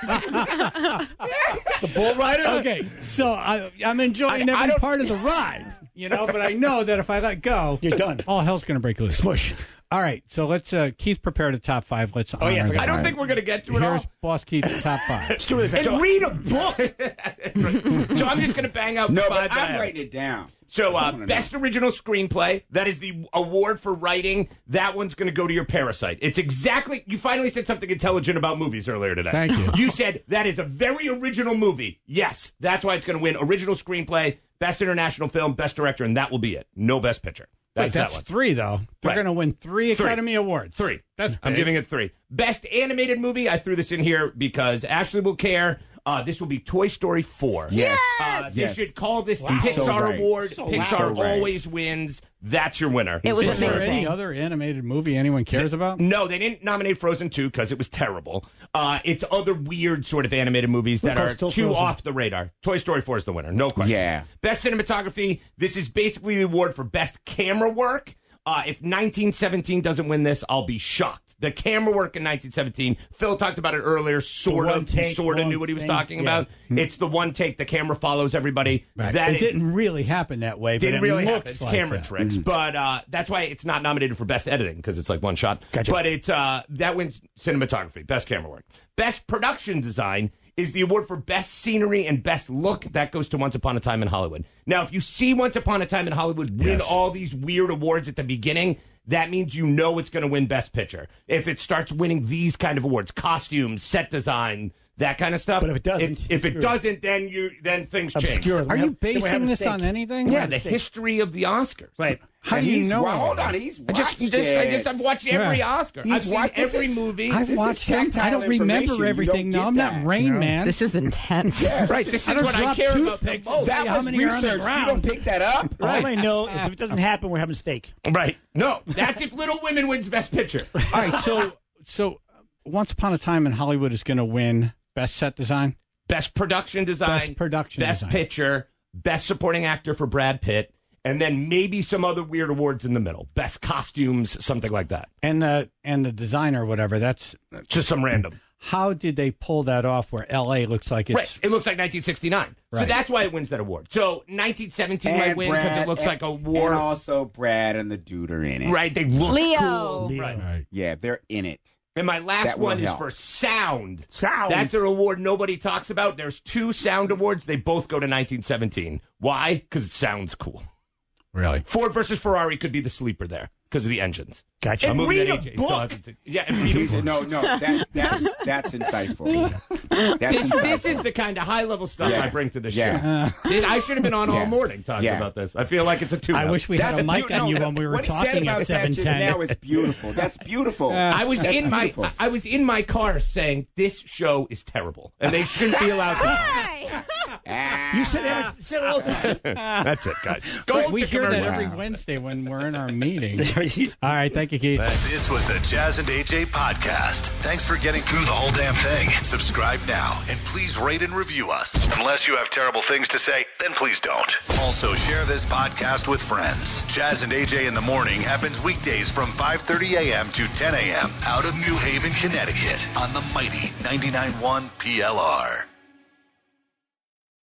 The bull rider? Okay, so I, I'm enjoying I- I every don't- part of the ride, you know, but I know that if I let go, You're done. all hell's going to break loose. Smush. All right, so let's, uh, Keith prepared a top five. Let's Oh, yeah, honor forgot- that. I don't think we're going to get to it Here's all. Boss Keith's top five. It's too really fast. And So- read a book. So I'm just going to bang out No, the but five that I I'm have. writing it down. So, I uh, wanna know. best original screenplay. That is the award for writing. That one's going to go to your Parasite. It's exactly. You finally said something intelligent about movies earlier today. Thank you. You said that is a very original movie. Yes, that's why it's going to win original screenplay, best international film, best director, and that will be it. No best picture. Wait, That's, that's that one. three, though. They're Right. going to win three Three. Academy Awards. Three. That's I'm big. giving it three. Best animated movie. I threw this in here because Ashley will care. Uh, this will be Toy Story four. Yes. Uh, they Yes. should call this the He's so Pixar right. Award. So Pixar right. always wins. That's your winner. It was Is there amazing. any other animated movie anyone cares about? No, they didn't nominate Frozen two because it was terrible. Uh, it's other weird sort of animated movies that Luca are still too Frozen. off the radar. Toy Story four is the winner, no question. Yeah. Best cinematography. This is basically the award for best camera work. Uh, if nineteen seventeen doesn't win this, I'll be shocked. The camera work in nineteen seventeen, Phil talked about it earlier, sort one of, take, sort of one knew what he was thing, talking yeah. about. It's the one take, the camera follows everybody. Right. That it is- didn't really happen that way, but didn't it really happen. looks It's like camera that. tricks, but uh, that's why it's not nominated for best editing because it's like one shot. Gotcha. But it's uh, that wins cinematography, best camera work, best production design is the award for best scenery and best look. That goes to Once Upon a Time in Hollywood. Now, if you see Once Upon a Time in Hollywood win Yes. all these weird awards at the beginning, that means you know it's going to win best picture. If it starts winning these kind of awards, costumes, set design, that kind of stuff. But if it doesn't, if, if it screw it. doesn't, then you then things change. Obscure. Are We you have- then we have basing a this stake. on anything? Yeah, the history of the Oscars. Right. How And do you he's- know? well, all hold that? on, he's I just, watched just, I just, it. I've watched every Yeah. Oscar. He's I've seen watched- this every is- movie. I've This is watched them. I tactile don't remember information. everything. You No, don't I'm get not that, Rain you know? Man. This is intense. Yeah. Right, this I is don't what I drop care two about the picks. most. That how was many are on the research. You ground? don't pick that up. All I know is if it doesn't happen, we're having steak. Right. No, that's if Little Women wins Best Picture. All right, so so Once Upon a Time in Hollywood is going to win best set design, Best production design. Best production Best design. picture. Best supporting actor for Brad Pitt. And then maybe some other weird awards in the middle. Best costumes, something like that. and the and the designer, whatever. That's Just some random. how did they pull that off? Where L A looks like it's Right. It looks like nineteen sixty-nine. So Right. that's why it wins that award. So nineteen seventeen might And win because Brad- it looks and- like a war. And also Brad and the dude are in it. Right. They look Leo. cool. Leo. Right. right. Yeah, they're in it. And my last That will one is help. for sound. Sound. That's an award nobody talks about. There's two sound awards. They both go to nineteen seventeen. Why? Because it sounds cool. Really? Ford versus Ferrari could be the sleeper there because of the engines. Gotcha. And A read movie a that A J book. still hasn't seen. Yeah, and read a book. No, no, that, that's that's insightful. That's This, insightful. this is the kind of high level stuff Yeah. I bring to the Yeah. show. This- I should have been on all Yeah. morning talking Yeah. about this. I feel like it's a two. I wish we had a mic on you when we were what he said talking about at that seven just ten. now is beautiful. That's beautiful. I was That's in my beautiful. I was in my car saying this show is terrible and they shouldn't be allowed to talk. You said it, said it all the time. That's it, guys. Go we to hear that commercial. every Wednesday when we're in our meeting. All right, thank you, Keith. This was the Jazz and A J podcast. Thanks for getting through the whole damn thing. Subscribe now and please rate and review us. Unless you have terrible things to say, then please don't. Also, share this podcast with friends. Jazz and A J in the Morning happens weekdays from five thirty a.m. to ten a.m. out of New Haven, Connecticut on the mighty ninety-nine point one P L R.